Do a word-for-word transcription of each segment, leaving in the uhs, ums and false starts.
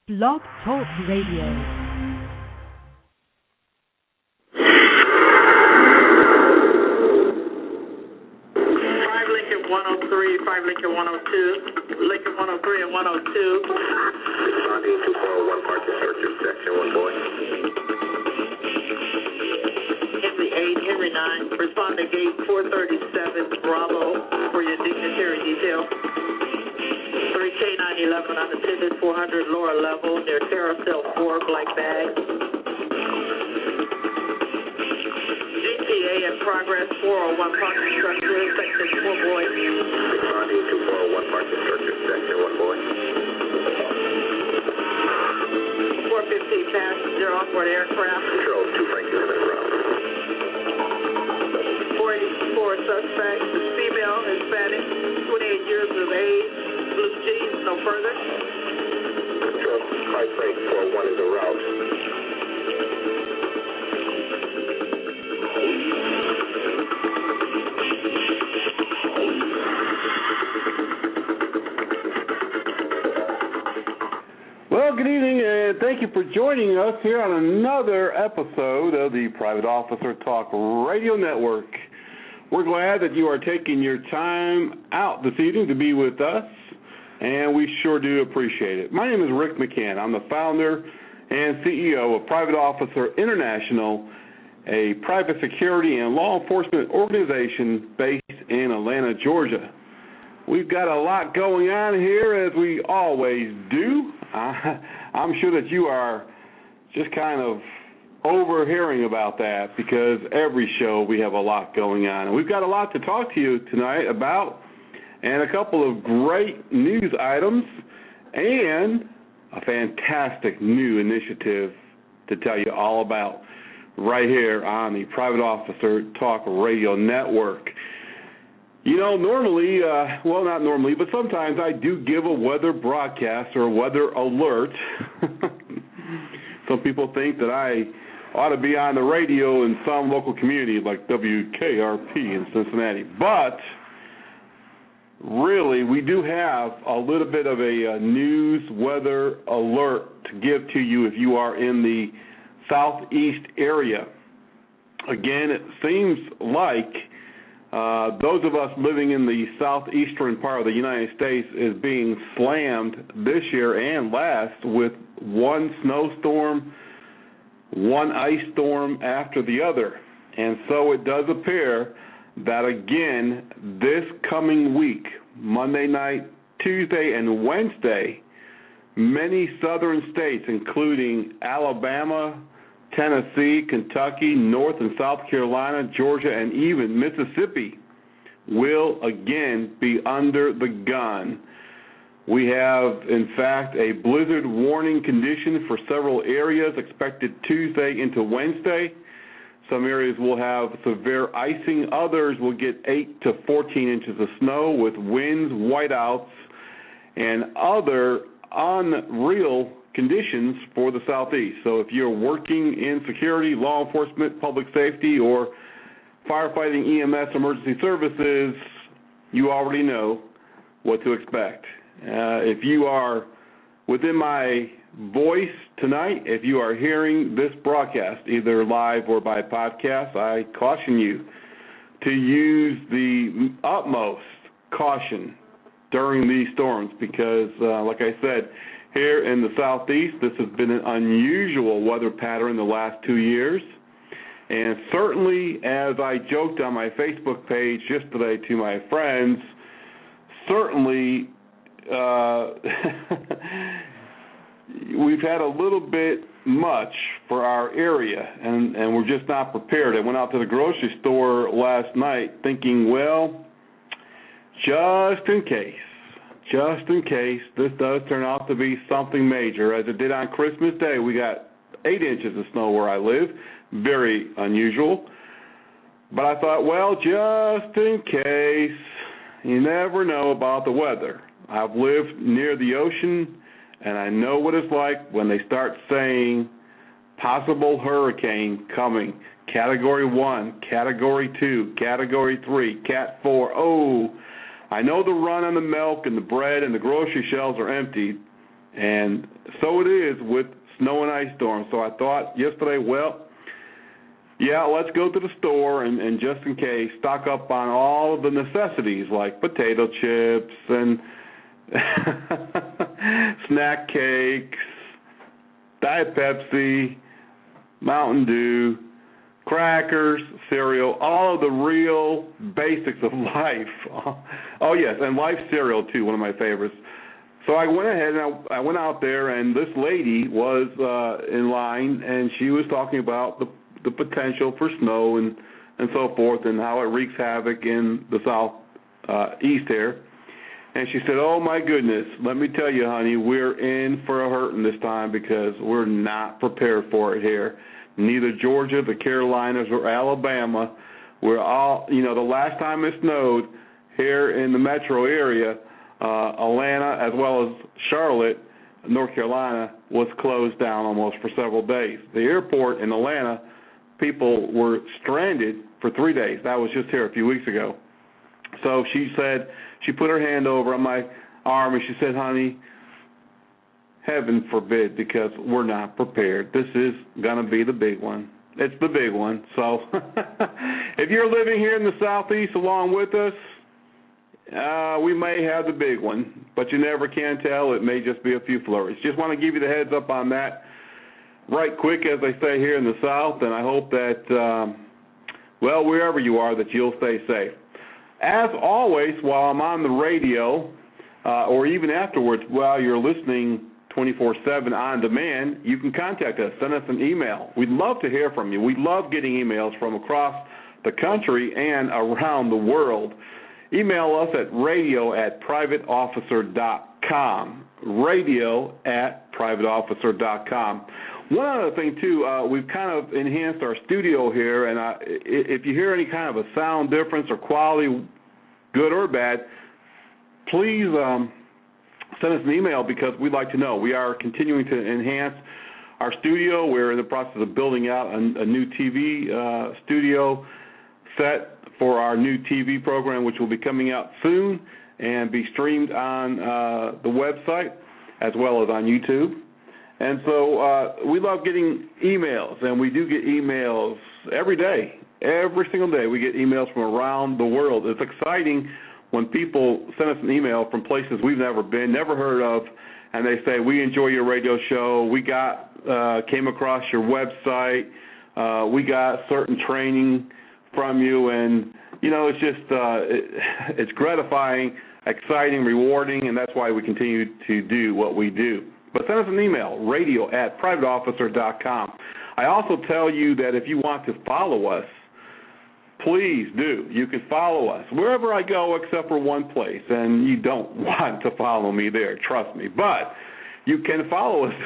Blog Talk Radio. one oh three, five Lincoln one oh two, Lincoln one oh three and one oh two. Responding two four oh one, parking structure, section one, boy. Henry eight, Henry nine, respond to gate four thirty-seven, Bravo, for your dignitary detail. three K nine eleven, unattended, four hundred, lower level, near Carousel four, black bag. G P A in progress, four oh one, parking structure, section four, boy. Responding two four oh one, parking structure, section one, boy. four fifteen, passenger, off-board aircraft. Control, two Franklin and route. four eighty-four, suspect, female, Hispanic, twenty-eight years of age, blue jeans, no further. Control, five Frank four oh one is en route. Well, good evening, and thank you for joining us here on another episode of the Private Officer Talk Radio Network. We're glad that you are taking your time out this evening to be with us, and we sure do appreciate it. My name is Rick McCann. I'm the founder and C E O of Private Officer International, a private security and law enforcement organization based in Atlanta, Georgia. We've got a lot going on here, as we always do. Uh, I'm sure that you are just kind of overhearing about that, because every show we have a lot going on. And we've got a lot to talk to you tonight about, and a couple of great news items, and a fantastic new initiative to tell you all about right here on the Private Officer Talk Radio Network. You know, normally, uh, well, not normally, but sometimes I do give a weather broadcast or a weather alert. Some people think that I ought to be on the radio in some local community like W K R P in Cincinnati. But really, we do have a little bit of a, a news weather alert to give to you if you are in the southeast area. Again, it seems like Uh, those of us living in the southeastern part of the United States is being slammed this year and last with one snowstorm, one ice storm after the other. And so it does appear that, again, this coming week, Monday night, Tuesday, and Wednesday, many southern states, including Alabama, Tennessee, Kentucky, North and South Carolina, Georgia, and even Mississippi will again be under the gun. We have, in fact, a blizzard warning condition for several areas expected Tuesday into Wednesday. Some areas will have severe icing. Others will get eight to fourteen inches of snow with winds, whiteouts, and other unreal conditions for the southeast. So if you're working in security, law enforcement, public safety, or firefighting, E M S, emergency services, you already know what to expect. Uh, if you are within my voice tonight, if you are hearing this broadcast, either live or by podcast, I caution you to use the utmost caution during these storms, because, uh, like I said, here in the southeast, this has been an unusual weather pattern the last two years. And certainly, as I joked on my Facebook page yesterday to my friends, certainly uh, we've had a little bit much for our area, and, and we're just not prepared. I went out to the grocery store last night thinking, well, just in case. Just in case this does turn out to be something major, as it did on Christmas Day. We got eight inches of snow where I live, very unusual. But I thought, well, just in case, you never know about the weather. I've lived near the ocean, and I know what it's like when they start saying possible hurricane coming, Category one, Category two, Category three, Cat four. Oh, I know the run on the milk and the bread and the grocery shelves are empty, And so it is with snow and ice storms. So I thought yesterday, well, yeah, let's go to the store and, and just in case, stock up on all of the necessities like potato chips and snack cakes, Diet Pepsi, Mountain Dew, crackers, cereal, all of the real basics of life. Oh, yes, and Life cereal, too, one of my favorites. So I went ahead and I, I went out there, and this lady was uh, in line, and she was talking about the the potential for snow and, and so forth and how it wreaks havoc in the south uh, east here. And she said, oh, my goodness, let me tell you, honey, we're in for a hurting this time because we're not prepared for it here. Neither Georgia, the Carolinas, or Alabama. We're all, you know, the last time it snowed here in the metro area, uh, Atlanta as well as Charlotte, North Carolina, was closed down almost for several days. The airport in Atlanta, people were stranded for three days. That was just here a few weeks ago. So she said, she put her hand over on my arm and she said, honey, heaven forbid, because we're not prepared. This is going to be the big one. It's the big one. So if you're living here in the southeast along with us, uh, we may have the big one, but you never can tell. It may just be a few flurries. Just want to give you the heads up on that right quick, as they say here in the South, and I hope that, um, well, wherever you are, that you'll stay safe. As always, while I'm on the radio, uh, or even afterwards, while you're listening twenty-four seven on demand, you can contact us. Send us an email. We'd love to hear from you. We love getting emails from across the country and around the world. Email us at radio at private officer dot com. Radio at private officer dot com. One other thing, too, uh, we've kind of enhanced our studio here, and uh, if you hear any kind of a sound difference or quality, good or bad, please um, send us an email because we'd like to know. We are continuing to enhance our studio. We're in the process of building out a, a new T V uh, studio set for our new T V program, which will be coming out soon and be streamed on uh, the website as well as on YouTube. And so uh, we love getting emails, and we do get emails every day. Every single day we get emails from around the world. It's exciting when people send us an email from places we've never been, never heard of, and they say, we enjoy your radio show, we got uh, came across your website, uh, we got certain training from you, and, you know, it's just uh, it, it's gratifying, exciting, rewarding, and that's why we continue to do what we do. But send us an email, radio at private officer dot com. I also tell you that if you want to follow us, please do. You can follow us wherever I go except for one place, and you don't want to follow me there, trust me. But you can follow us.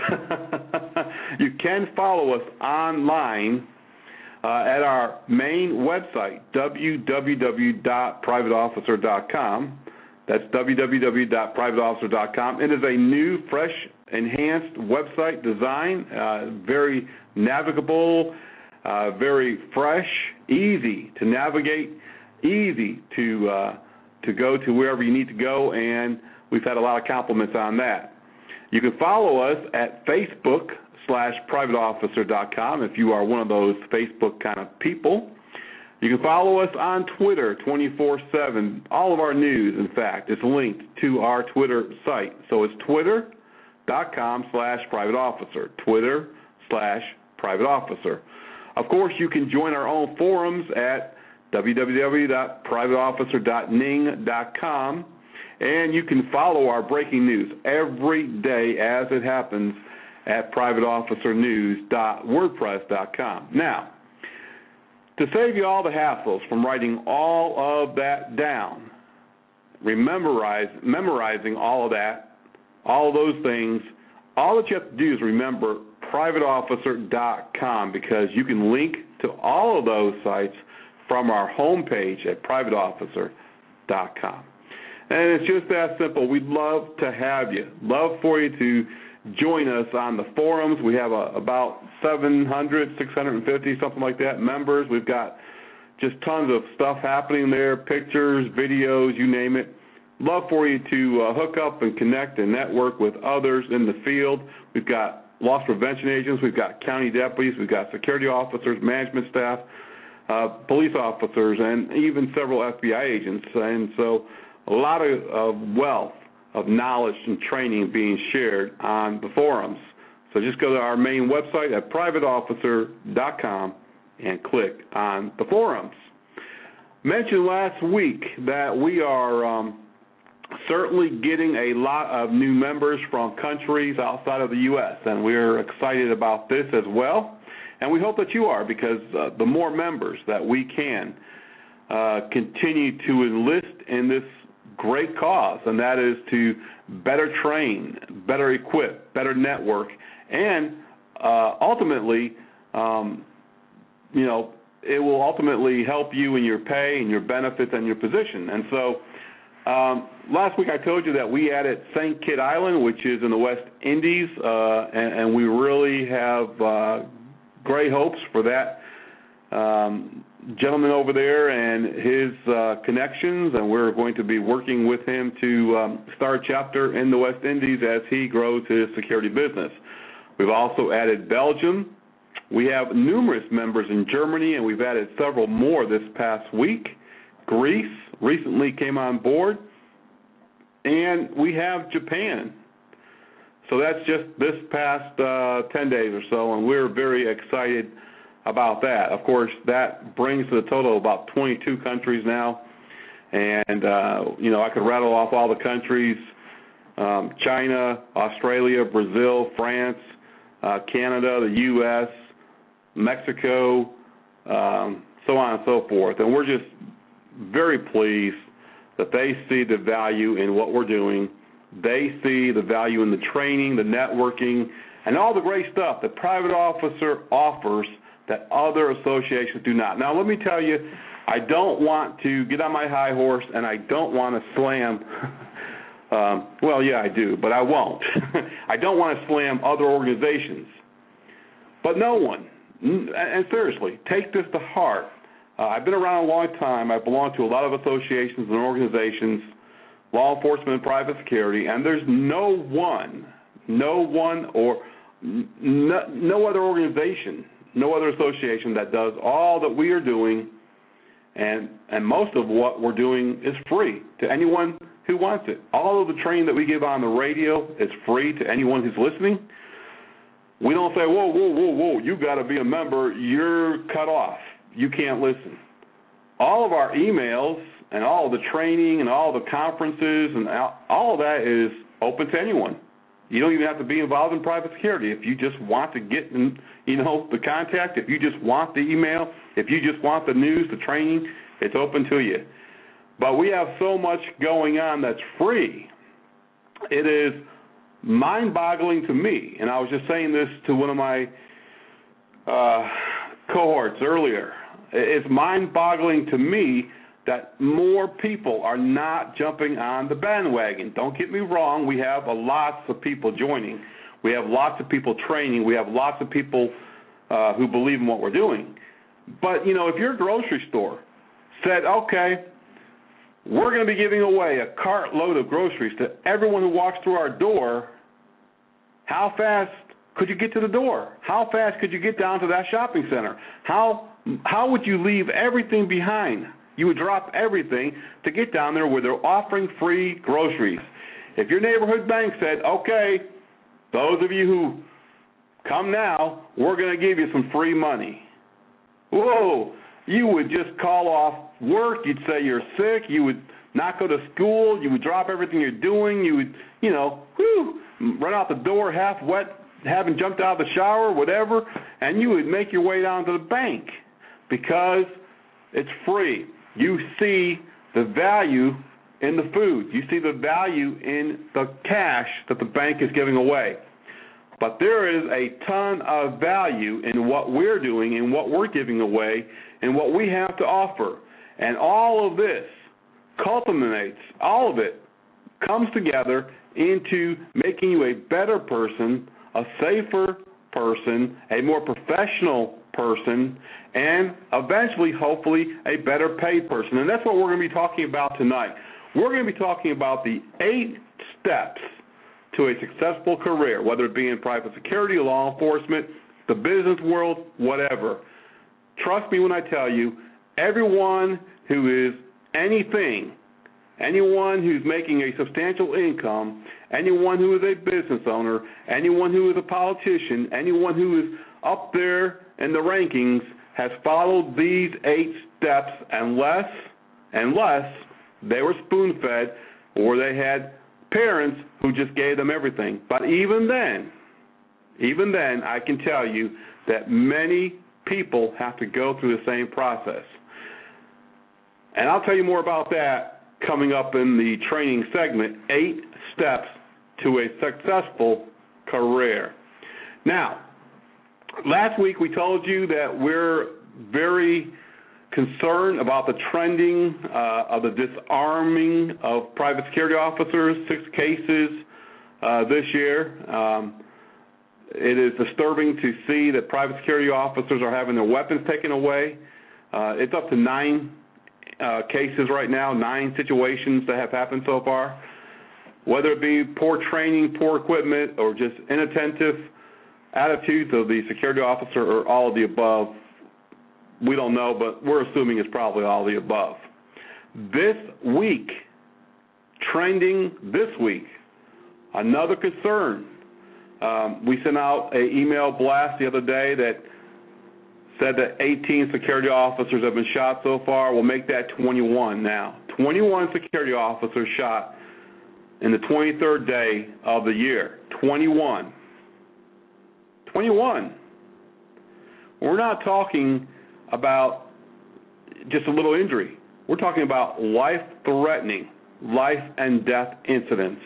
You can follow us online uh, at our main website, w w w dot private officer dot com. That's w w w dot private officer dot com. It is a new, fresh, enhanced website design, uh, very navigable, uh, very fresh, easy to navigate, easy to uh, to go to wherever you need to go, and we've had a lot of compliments on that. You can follow us at Facebook slash private officer dot com if you are one of those Facebook kind of people. You can follow us on Twitter twenty-four seven. All of our news, in fact, is linked to our Twitter site. So it's twitter.com slash private officer, Twitter slash private officer. Of course, you can join our own forums at w w w dot private officer dot ning dot com, and you can follow our breaking news every day as it happens at private officer news dot wordpress dot com. Now, to save you all the hassles from writing all of that down, memorize, memorizing all of that, all of those things, all that you have to do is remember private officer dot com, because you can link to all of those sites from our homepage at private officer dot com. And it's just that simple. We'd love to have you. Love for you to join us on the forums. We have a, about seven hundred, six hundred fifty, something like that, members. We've got just tons of stuff happening there, pictures, videos, you name it. love for you to uh, hook up and connect and network with others in the field. We've got loss prevention agents, we've got county deputies, we've got security officers, management staff, uh, police officers, and even several F B I agents. And so a lot of, of wealth of knowledge and training being shared on the forums. So just go to our main website at private officer dot com and click on the forums. Mentioned last week that we are um, certainly getting a lot of new members from countries outside of the U S, and we're excited about this as well. And we hope that you are, because uh, the more members that we can uh, continue to enlist in this great cause, and that is to better train, better equip, better network, and uh, ultimately, um, you know, it will ultimately help you in your pay and your benefits and your position. And so um, last week I told you that we added Saint Kitts Island, which is in the West Indies, uh, and, and we really have uh, great hopes for that um, gentleman over there and his uh, connections, and we're going to be working with him to um, start a chapter in the West Indies as he grows his security business. We've also added Belgium. We have numerous members in Germany, and we've added several more this past week. Greece recently came on board, and we have Japan. So that's just this past uh, ten days or so, and we're very excited about that. Of course, that brings to the total about twenty-two countries now, and, uh, you know, I could rattle off all the countries, um, China, Australia, Brazil, France, uh, Canada, the U S, Mexico, um, so on and so forth. And we're just very pleased that they see the value in what we're doing. They see the value in the training, the networking, and all the great stuff that Private Officer offers that other associations do not. Now, let me tell you, I don't want to get on my high horse, and I don't want to slam, um, well, yeah, I do, but I won't. I don't want to slam other organizations. But no one, and seriously, take this to heart. Uh, I've been around a long time. I belong to a lot of associations and organizations, law enforcement and private security, and there's no one, no one or no, no other organization, no other association that does all that we are doing, and and most of what we're doing is free to anyone who wants it. All of the training that we give on the radio is free to anyone who's listening. We don't say, whoa, whoa, whoa, whoa, you got to be a member, you're cut off, you can't listen. All of our emails and all of the training and all the conferences and all of that is open to anyone. You don't even have to be involved in private security. If you just want to get, in, you know, the contact, if you just want the email, if you just want the news, the training, it's open to you. But we have so much going on that's free. It is mind-boggling to me, and I was just saying this to one of my uh, cohorts earlier. It's mind-boggling to me that more people are not jumping on the bandwagon. Don't get me wrong, we have a lots of people joining. We have lots of people training. We have lots of people uh, who believe in what we're doing. But, you know, if your grocery store said, okay, we're going to be giving away a cart load of groceries to everyone who walks through our door, how fast could you get to the door? How fast could you get down to that shopping center? How how would you leave everything behind? You would drop everything to get down there where they're offering free groceries. If your neighborhood bank said, okay, those of you who come now, we're going to give you some free money. Whoa, you would just call off work. You'd say you're sick. You would not go to school. You would drop everything you're doing. You would, you know, whew, run out the door half wet, having jumped out of the shower, whatever, and you would make your way down to the bank because it's free. You see the value in the food. You see the value in the cash that the bank is giving away. But there is a ton of value in what we're doing and what we're giving away and what we have to offer. And all of this culminates, all of it comes together into making you a better person, a safer person, a more professional person, and eventually, hopefully, a better paid person. And that's what we're going to be talking about tonight. we're going to be talking about the eight steps to a successful career, whether it be in private security, law enforcement, the business world, whatever. Trust me when I tell you, everyone who is anything, anyone who's making a substantial income, anyone who is a business owner, anyone who is a politician, anyone who is up there in the rankings has followed these eight steps unless, unless they were spoon-fed or they had parents who just gave them everything. But even then, even then, I can tell you that many people have to go through the same process. And I'll tell you more about that coming up in the training segment, eight steps to a successful career. Now, last week we told you that we're very concerned about the trending uh, of the disarming of private security officers, six cases uh, this year. Um, it is disturbing to see that private security officers are having their weapons taken away. Uh, it's up to nine uh, cases right now, nine situations that have happened so far. Whether it be poor training, poor equipment, or just inattentive attitudes of the security officer or all of the above, we don't know, but we're assuming it's probably all of the above. This week, trending this week, another concern. Um, we sent out an email blast the other day that said that eighteen security officers have been shot so far. We'll make that twenty-one now. twenty-one security officers shot in the twenty-third day of the year. twenty-one. twenty-one. We're not talking about just a little injury. We're talking about life-threatening, life and death incidents.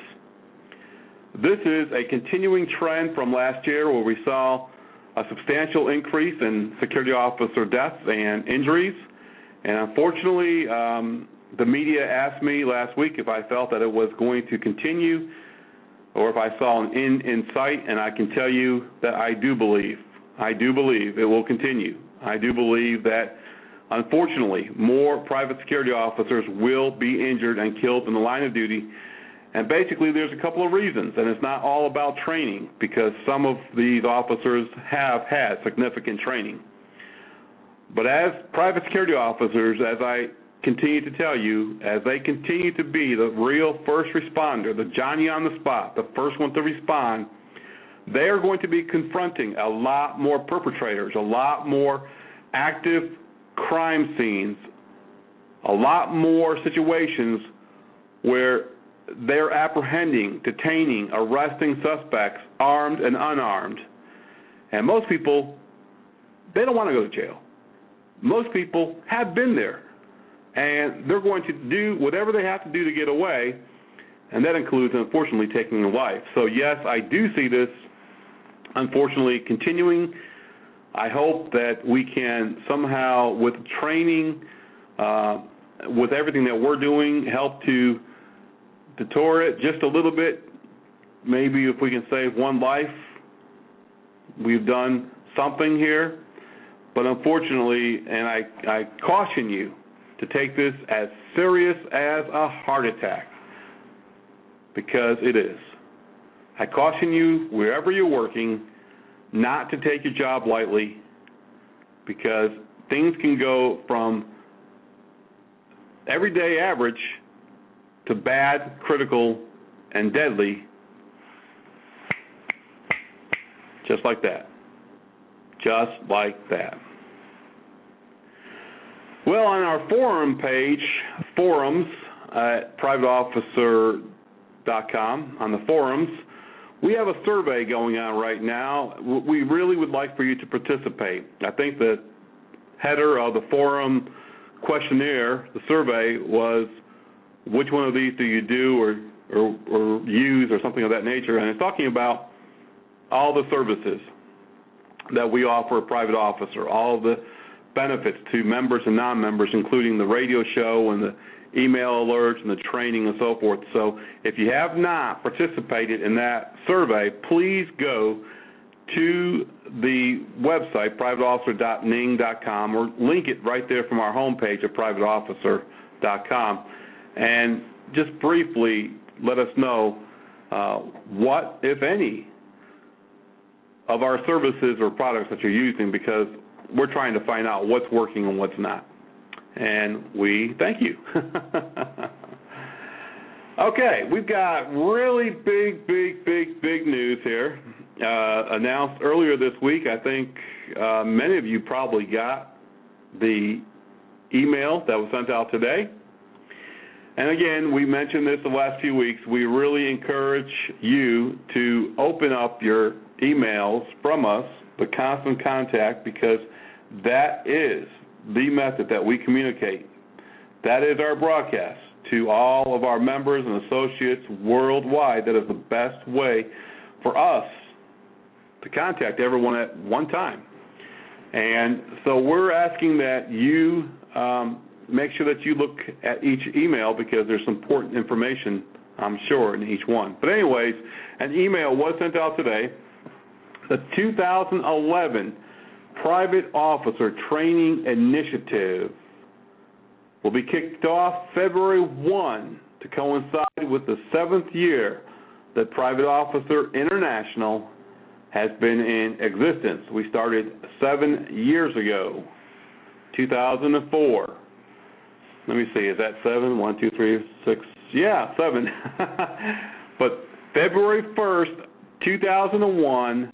This is a continuing trend from last year where we saw a substantial increase in security officer deaths and injuries. And unfortunately, um, the media asked me last week if I felt that it was going to continue or if I saw an end in sight, and I can tell you that I do believe. I do believe it will continue. I do believe that, unfortunately, more private security officers will be injured and killed in the line of duty. And basically there's a couple of reasons, and it's not all about training because some of these officers have had significant training. But as private security officers, as I continue to tell you, as they continue to be the real first responder, the Johnny on the spot, the first one to respond, they are going to be confronting a lot more perpetrators, a lot more active crime scenes, a lot more situations where they're apprehending, detaining, arresting suspects, armed and unarmed. And most people, they don't want to go to jail. Most people have been there, and they're going to do whatever they have to do to get away, and that includes, unfortunately, taking a life. So, yes, I do see this, unfortunately, continuing. I hope that we can somehow, with training, uh, with everything that we're doing, help to deter it just a little bit. Maybe if we can save one life, we've done something here. But unfortunately, and I, I caution you to take this as serious as a heart attack, because it is. I caution you, wherever you're working, not to take your job lightly, because things can go from everyday average to bad, critical, and deadly, just like that. Just like that. Well, on our forum page, forums at private officer dot com, on the forums, we have a survey going on right now. We really would like for you to participate. I think the header of the forum questionnaire, the survey, was which one of these do you do or, or, or use or something of that nature. And it's talking about all the services that we offer a private officer, all of the benefits to members and non-members, including the radio show and the email alerts and the training and so forth. So if you have not participated in that survey, please go to the website, private officer dot ning dot com, or link it right there from our homepage at private officer dot com. And just briefly let us know uh, what, if any, of our services or products that you're using, because we're trying to find out what's working and what's not. And we thank you. Okay, we've got really big, big, big, big news here. Uh, announced earlier this week. I think uh, many of you probably got the email that was sent out today. And again, we mentioned this the last few weeks. We really encourage you to open up your emails from us, the Constant Contact, because that is the method that we communicate. That is our broadcast to all of our members and associates worldwide. That is the best way for us to contact everyone at one time. And so we're asking that you um, make sure that you look at each email, because there's some important information, I'm sure, in each one. But anyways, an email was sent out today. The two thousand eleven Private Officer Training Initiative will be kicked off February first to coincide with the seventh year that Private Officer International has been in existence. We started seven years ago, two thousand four. Let me see, is that seven? One, two, three, six. Yeah, seven. But February first, two thousand one,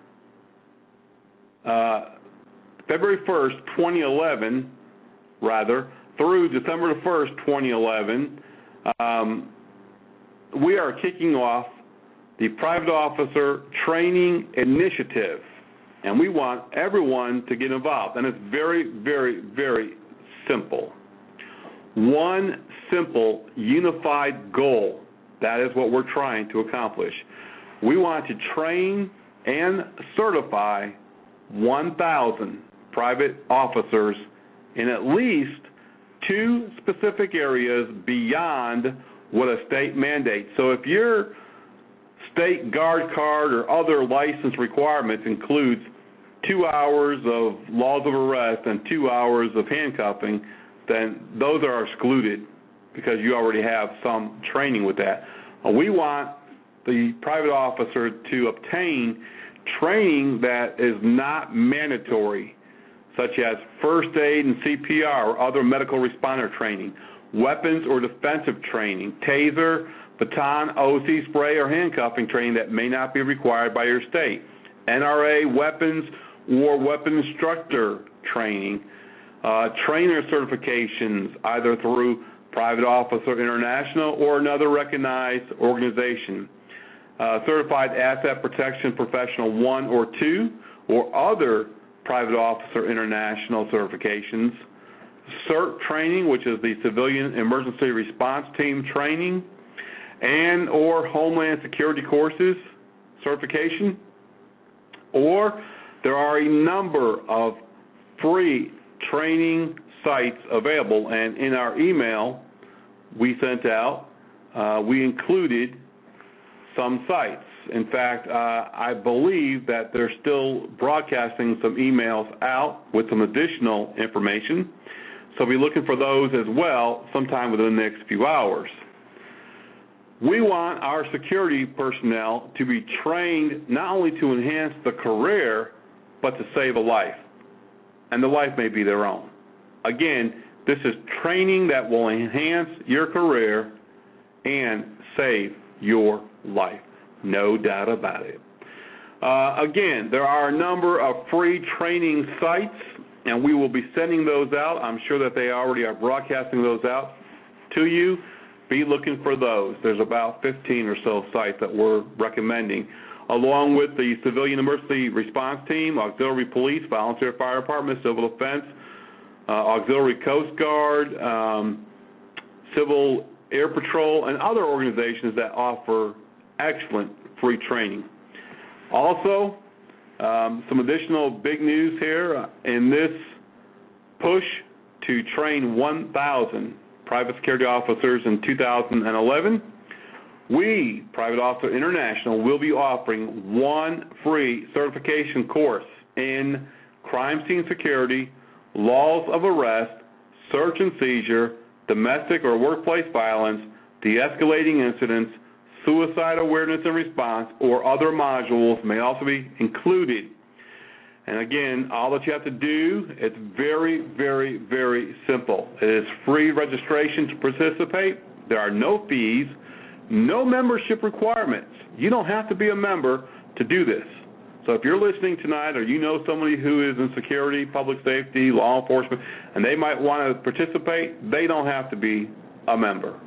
uh, February first, twenty eleven, rather, through December the first, twenty eleven, um, we are kicking off the Private Officer Training Initiative, and we want everyone to get involved. And it's very, very, very simple. One simple, unified goal. That is what we're trying to accomplish. We want to train and certify one thousand private officers in at least two specific areas beyond what a state mandates. So if your state guard card or other license requirements includes two hours of laws of arrest and two hours of handcuffing, then those are excluded because you already have some training with that. We want the private officer to obtain training that is not mandatory, such as first aid and C P R or other medical responder training, weapons or defensive training, taser, baton, O C spray, or handcuffing training that may not be required by your state, N R A weapons or weapon instructor training, uh, trainer certifications either through Private Officer International or another recognized organization, uh, certified asset protection professional one or two or other Private Officer International certifications, CERT training, which is the Civilian Emergency Response Team training, and or Homeland Security courses certification, or there are a number of free training sites available, and in our email we sent out, uh, we included some sites. In fact, uh, I believe that they're still broadcasting some emails out with some additional information, so be looking for those as well sometime within the next few hours. We want our security personnel to be trained not only to enhance the career, but to save a life, and the life may be their own. Again, this is training that will enhance your career and save your life. No doubt about it. Uh, again, there are a number of free training sites, and we will be sending those out. I'm sure that they already are broadcasting those out to you. Be looking for those. There's about fifteen or so sites that we're recommending, along with the Civilian Emergency Response Team, Auxiliary Police, Volunteer Fire Department, Civil Defense, uh, Auxiliary Coast Guard, um, Civil Air Patrol, and other organizations that offer excellent free training. Also, um, some additional big news here. In this push to train one thousand private security officers in two thousand eleven, we, Private Officer International, will be offering one free certification course in crime scene security, laws of arrest, search and seizure, domestic or workplace violence, de-escalating incidents, suicide awareness and response, or other modules may also be included. And again, all that you have to do, it's very, very, very simple. It is free registration to participate. There are no fees, no membership requirements. You don't have to be a member to do this. So if you're listening tonight or you know somebody who is in security, public safety, law enforcement, and they might want to participate, they don't have to be a member.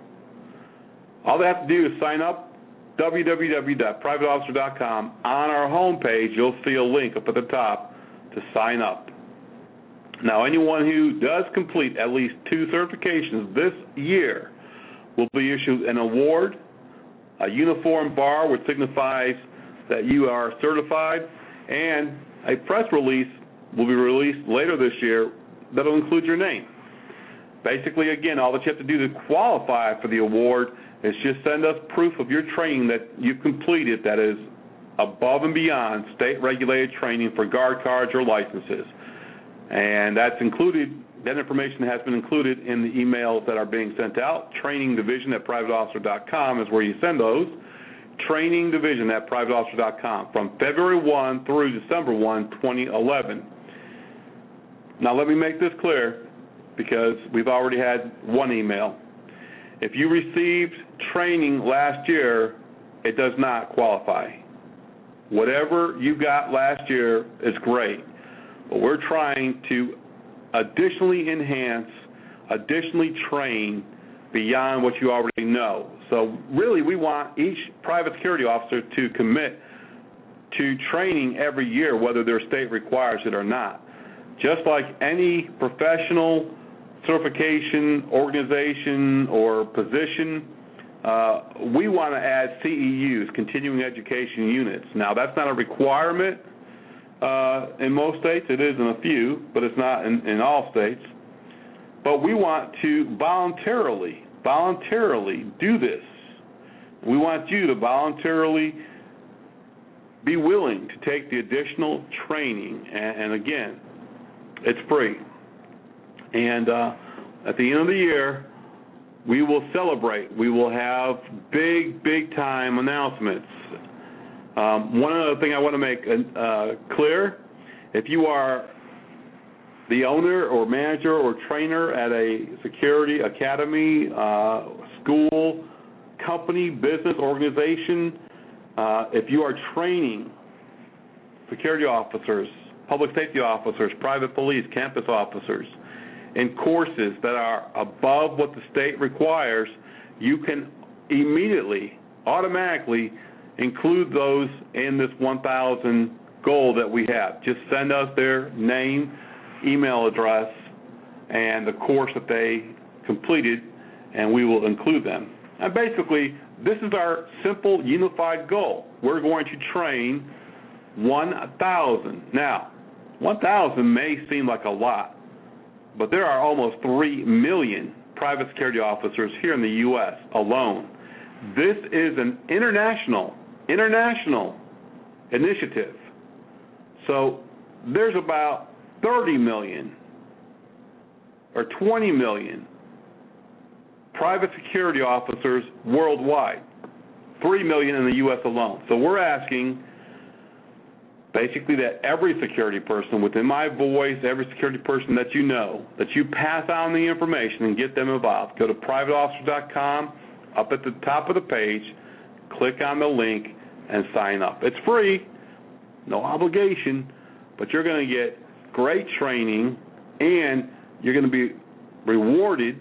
All they have to do is sign up, w w w dot private officer dot com. On our homepage, you'll see a link up at the top to sign up. Now, anyone who does complete at least two certifications this year will be issued an award, a uniform bar which signifies that you are certified, and a press release will be released later this year that will include your name. Basically, again, all that you have to do to qualify for the award is just send us proof of your training that you've completed that is above and beyond state-regulated training for guard cards or licenses. And that's included, that information has been included in the emails that are being sent out. Training Division at private officer dot com is where you send those. Training Division at private officer dot com from February first through December first, twenty eleven. Now let me make this clear because we've already had one email. If you received training last year, it does not qualify. Whatever you got last year is great, but we're trying to additionally enhance, additionally train beyond what you already know. So really we want each private security officer to commit to training every year, whether their state requires it or not. Just like any professional certification, organization, or position, uh, we want to add C E Us, continuing education units. Now, that's not a requirement uh, in most states. It is in a few, but it's not in, in all states. But we want to voluntarily, voluntarily do this. We want you to voluntarily be willing to take the additional training. And, and again, it's free. And uh, at the end of the year, we will celebrate. We will have big, big time announcements. Um, one other thing I want to make uh, clear, if you are the owner or manager or trainer at a security academy, uh, school, company, business, organization, uh, if you are training security officers, public safety officers, private police, campus officers, in courses that are above what the state requires, you can immediately, automatically include those in this one thousand goal that we have. Just send us their name, email address, and the course that they completed, and we will include them. And basically, this is our simple, unified goal. We're going to train one thousand. Now, one thousand may seem like a lot, but there are almost three million private security officers here in the U S alone. This is an international, international initiative. So there's about thirty million or twenty million private security officers worldwide, three million in the U S alone. So we're asking basically that every security person within my voice, every security person that you know, that you pass on the information and get them involved. Go to private officer dot com, up at the top of the page, click on the link, and sign up. It's free, no obligation, but you're going to get great training, and you're going to be rewarded,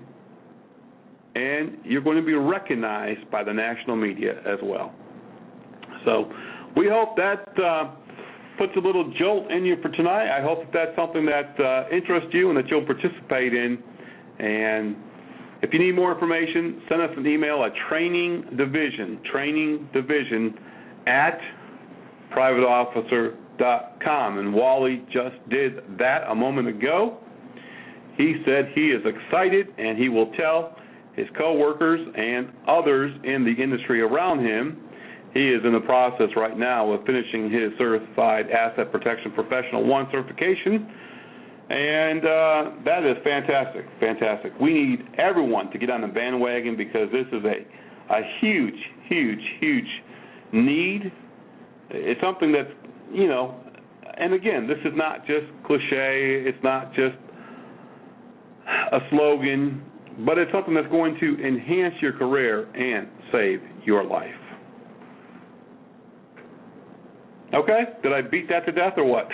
and you're going to be recognized by the national media as well. So we hope that uh, puts a little jolt in you for tonight. I hope that that's something that uh, interests you and that you'll participate in. And if you need more information, send us an email at training division, training division at private officer dot com. And Wally just did that a moment ago. He said he is excited, and he will tell his coworkers and others in the industry around him. He is in the process right now of finishing his Certified Asset Protection Professional one certification, And uh, that is fantastic, fantastic. We need everyone to get on the bandwagon because this is a, a huge, huge, huge need. It's something that's, you know, and again, this is not just cliche. It's not just a slogan, but it's something that's going to enhance your career and save your life. Okay? Did I beat that to death or what?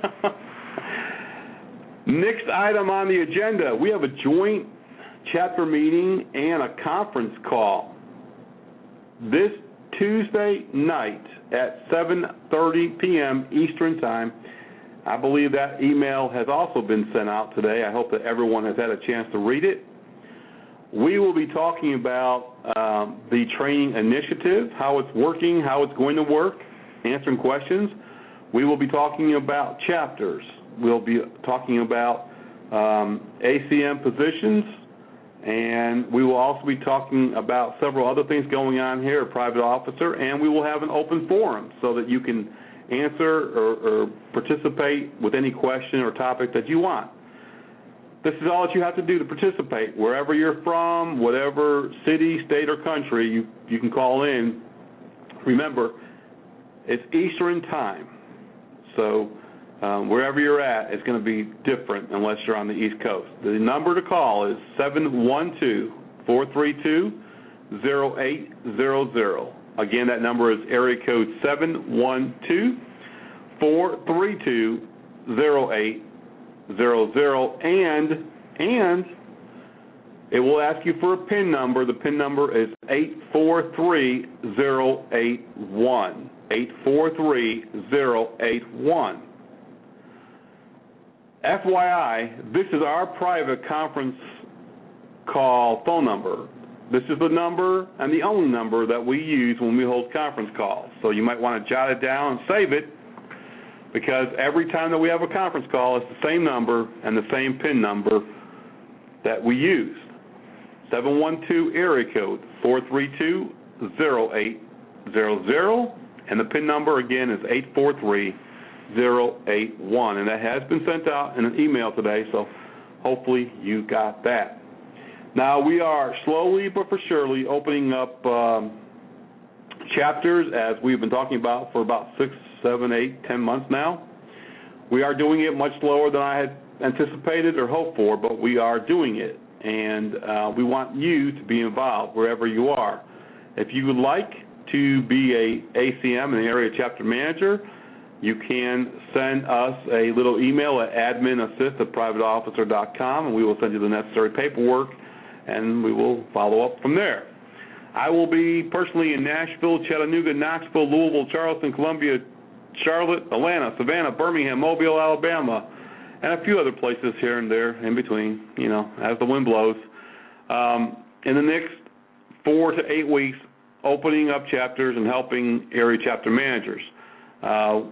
Next item on the agenda, we have a joint chapter meeting and a conference call this Tuesday night at seven thirty p.m. Eastern Time. I believe that email has also been sent out today. I hope that everyone has had a chance to read it. We will be talking about um, the training initiative, how it's working, how it's going to work, answering questions. We will be talking about chapters. We'll be talking about um, A C M positions, and we will also be talking about several other things going on here, a private officer, and we will have an open forum so that you can answer or, or participate with any question or topic that you want. This is all that you have to do to participate. Wherever you're from, whatever city, state, or country, you, you can call in. Remember, it's Eastern Time, so um, wherever you're at, it's going to be different unless you're on the East Coast. The number to call is seven one two, four three two, zero eight zero zero. Again, that number is area code seven one two, four three two, zero eight zero zero, and and it will ask you for a PIN number. The PIN number is eight four three zero eight one. eight four three zero eight one. F Y I, this is our private conference call phone number. This is the number and the only number that we use when we hold conference calls. So you might want to jot it down and save it, because every time that we have a conference call, it's the same number and the same PIN number that we use. seven one two area code four three two, zero eight zero zero, and the PIN number again is eight four three zero eight one, and that has been sent out in an email today, so hopefully you got that. Now, we are slowly but for surely opening up um, chapters, as we've been talking about for about six, seven, eight, ten months now. We are doing it much slower than I had anticipated or hoped for, but we are doing it, and uh, we want you to be involved wherever you are. If you would like to be a A C M, an area chapter manager, you can send us a little email at adminassist at private officer dot com, and we will send you the necessary paperwork, and we will follow up from there. I will be personally in Nashville, Chattanooga, Knoxville, Louisville, Charleston, Columbia, Charlotte, Atlanta, Savannah, Birmingham, Mobile, Alabama, and a few other places here and there in between, you know, as the wind blows. Um, in the next four to eight weeks, opening up chapters and helping area chapter managers. Uh,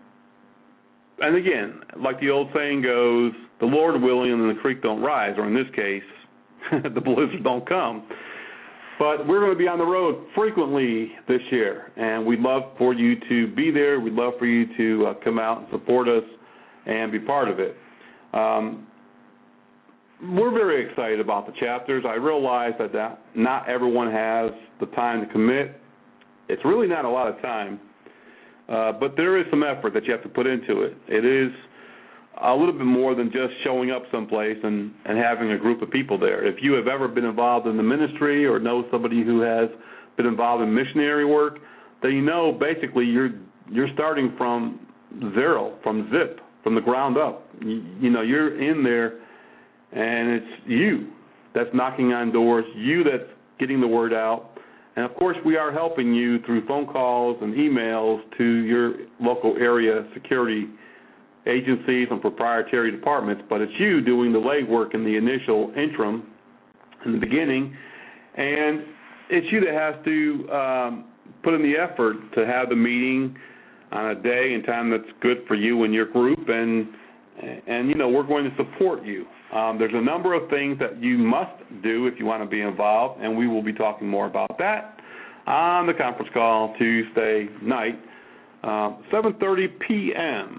and again, like the old saying goes, the Lord willing and the creek don't rise, or in this case, the blizzards don't come. But we're going to be on the road frequently this year, and we'd love for you to be there. We'd love for you to uh, come out and support us and be part of it. Um, we're very excited about the chapters. I realize that, that not everyone has the time to commit. It's really not a lot of time, uh, but there is some effort that you have to put into it. It is a little bit more than just showing up someplace and, and having a group of people there. If you have ever been involved in the ministry or know somebody who has been involved in missionary work, then you know basically you're you're starting from zero, from zip, from the ground up. You, you know, you're in there, and it's you that's knocking on doors, you that's getting the word out. And, of course, we are helping you through phone calls and emails to your local area security agencies and proprietary departments, but it's you doing the legwork in the initial interim in the beginning, and it's you that has to um, put in the effort to have the meeting on a day and time that's good for you and your group, and, and you know, we're going to support you. Um, there's a number of things that you must do if you want to be involved, and we will be talking more about that on the conference call Tuesday night, uh, seven thirty p.m.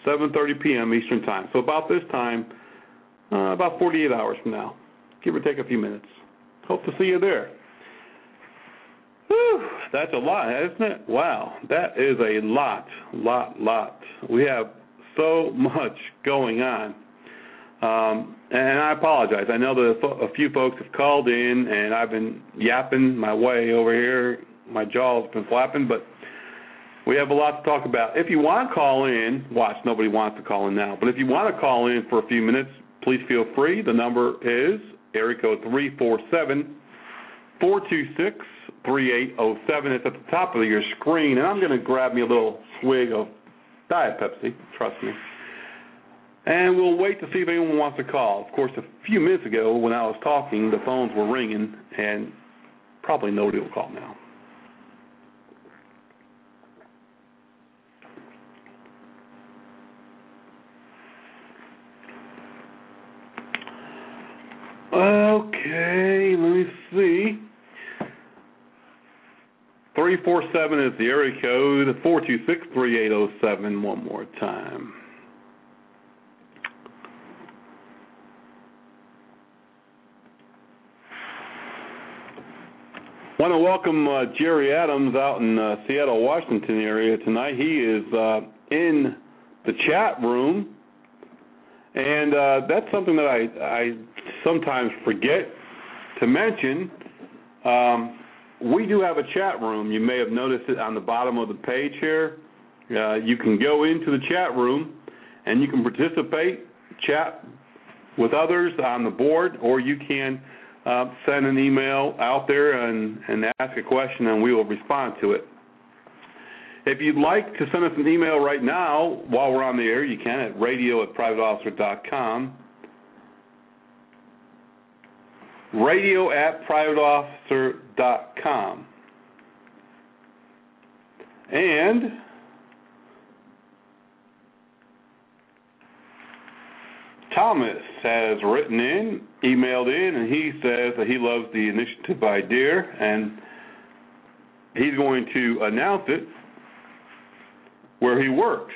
seven thirty p.m. Eastern Time. So about this time, uh, about forty-eight hours from now, give or take a few minutes. Hope to see you there. Whew, that's a lot, isn't it? Wow, that is a lot, lot, lot. We have so much going on. Um, and I apologize. I know that a few folks have called in, and I've been yapping my way over here. My jaw's been flapping, but we have a lot to talk about. If you want to call in, watch, nobody wants to call in now, but if you want to call in for a few minutes, please feel free. The number is area code three four seven, four two six, three eight zero seven. It's at the top of your screen, and I'm going to grab me a little swig of Diet Pepsi, trust me. And we'll wait to see if anyone wants to call. Of course, a few minutes ago when I was talking, the phones were ringing, and probably nobody will call now. Okay, let me see. three four seven is the area code, four two six, three eight zero seven, one more time. I want to welcome uh, Jerry Adams out in uh, Seattle, Washington area tonight. He is uh, in the chat room, and uh, that's something that I, I sometimes forget to mention. Um, we do have a chat room. You may have noticed it on the bottom of the page here. Uh, you can go into the chat room, and you can participate, chat with others on the board, or you can Uh, send an email out there and, and ask a question, and we will respond to it. If you'd like to send us an email right now while we're on the air, you can at radio at private officer dot com. radio at private officer dot com. And Thomas has written in, emailed in, and he says that he loves the initiative idea, and he's going to announce it where he works.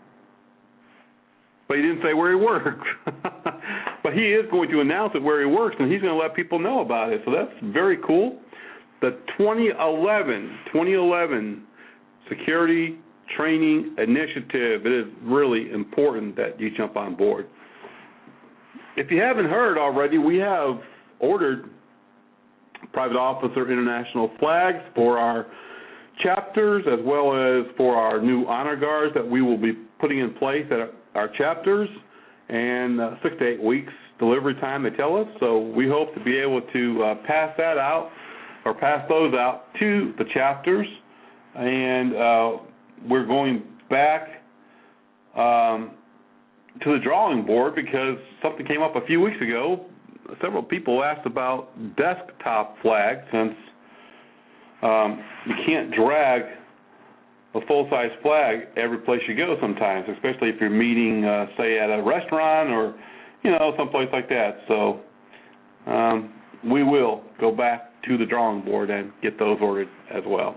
But he didn't say where he works. But he is going to announce it where he works, and he's going to let people know about it. So that's very cool. The twenty eleven Security Training Initiative. It is really important that you jump on board. If you haven't heard already, we have ordered Private Officer International flags for our chapters as well as for our new honor guards that we will be putting in place at our chapters, and uh, six to eight weeks delivery time, they tell us. So we hope to be able to uh, pass that out or pass those out to the chapters, and uh, we're going back um, to the drawing board because something came up a few weeks ago. Several people asked about desktop flags, since um, you can't drag a full-size flag every place you go sometimes, especially if you're meeting, uh, say, at a restaurant or, you know, someplace like that. So um, we will go back to the drawing board and get those ordered as well.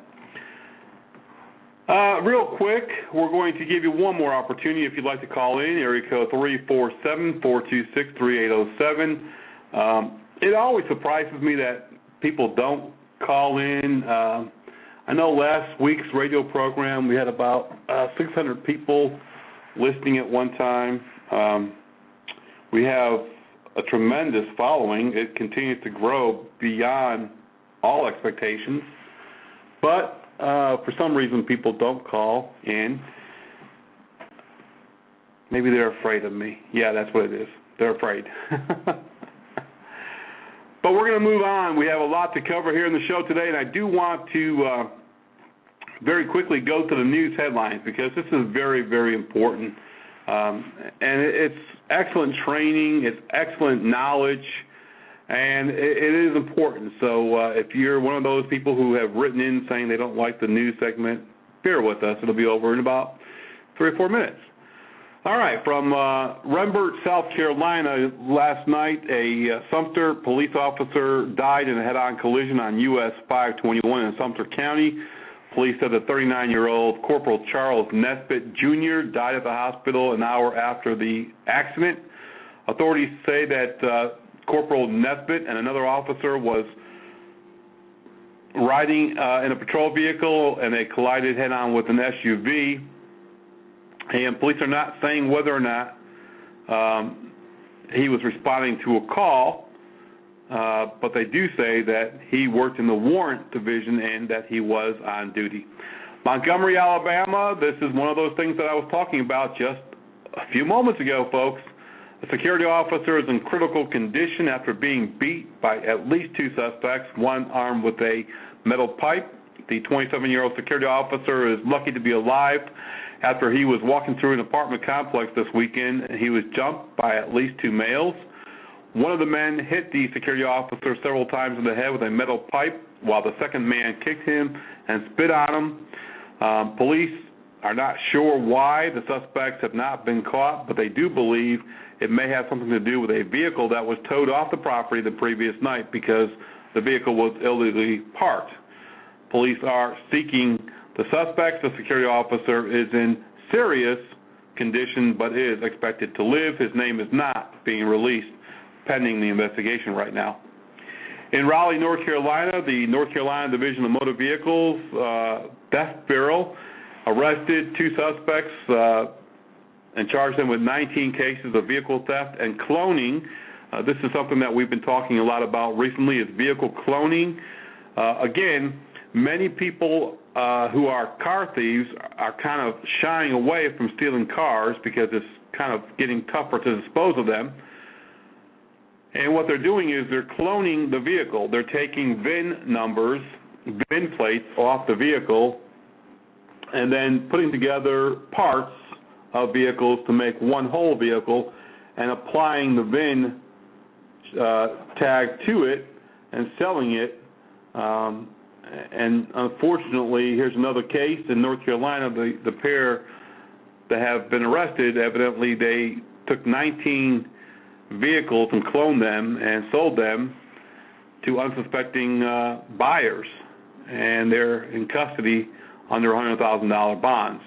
Uh, real quick, we're going to give you one more opportunity if you'd like to call in, area code three four seven, four two six, three eight zero seven. Um, it always surprises me that people don't call in. Uh, I know last week's radio program we had about uh, six hundred people listening at one time. Um, we have a tremendous following. It continues to grow beyond all expectations. But uh, for some reason, people don't call in. Maybe they're afraid of me. Yeah, that's what it is. They're afraid. But we're going to move on. We have a lot to cover here in the show today, and I do want to uh, very quickly go to the news headlines because this is very, very important. Um, and it's excellent training, it's excellent knowledge, and it, it is important. So uh, if you're one of those people who have written in saying they don't like the news segment, bear with us. It'll be over in about three or four minutes. All right, from uh, Rembert, South Carolina, last night a uh, Sumter police officer died in a head-on collision on U S five twenty-one in Sumter County. Police said that thirty-nine-year-old Corporal Charles Nesbitt Junior died at the hospital an hour after the accident. Authorities say that uh, Corporal Nesbitt and another officer was riding uh, in a patrol vehicle and they collided head-on with an S U V. And police are not saying whether or not um, he was responding to a call, uh, but they do say that he worked in the warrant division and that he was on duty. Montgomery, Alabama, this is one of those things that I was talking about just a few moments ago, folks. A security officer is in critical condition after being beat by at least two suspects, one armed with a metal pipe. The twenty-seven-year-old security officer is lucky to be alive after he was walking through an apartment complex this weekend. He was jumped by at least two males. One of the men hit the security officer several times in the head with a metal pipe, while the second man kicked him and spit on him. Um, police are not sure why the suspects have not been caught, but they do believe it may have something to do with a vehicle that was towed off the property the previous night because the vehicle was illegally parked. Police are seeking the suspect. The security officer is in serious condition but is expected to live. His name is not being released pending the investigation right now. In Raleigh, North Carolina, the North Carolina Division of Motor Vehicles uh, Theft Bureau arrested two suspects uh, and charged them with nineteen cases of vehicle theft and cloning. Uh, this is something that we've been talking a lot about recently, is vehicle cloning. Uh, again, many people uh, who are car thieves are kind of shying away from stealing cars because it's kind of getting tougher to dispose of them. And what they're doing is they're cloning the vehicle. They're taking V I N numbers, V I N plates off the vehicle, and then putting together parts of vehicles to make one whole vehicle and applying the V I N uh, tag to it and selling it. Um, and unfortunately, here's another case in North Carolina. The, the pair that have been arrested, evidently they took nineteen vehicles and cloned them and sold them to unsuspecting uh, buyers, and they're in custody under one hundred thousand dollars bonds.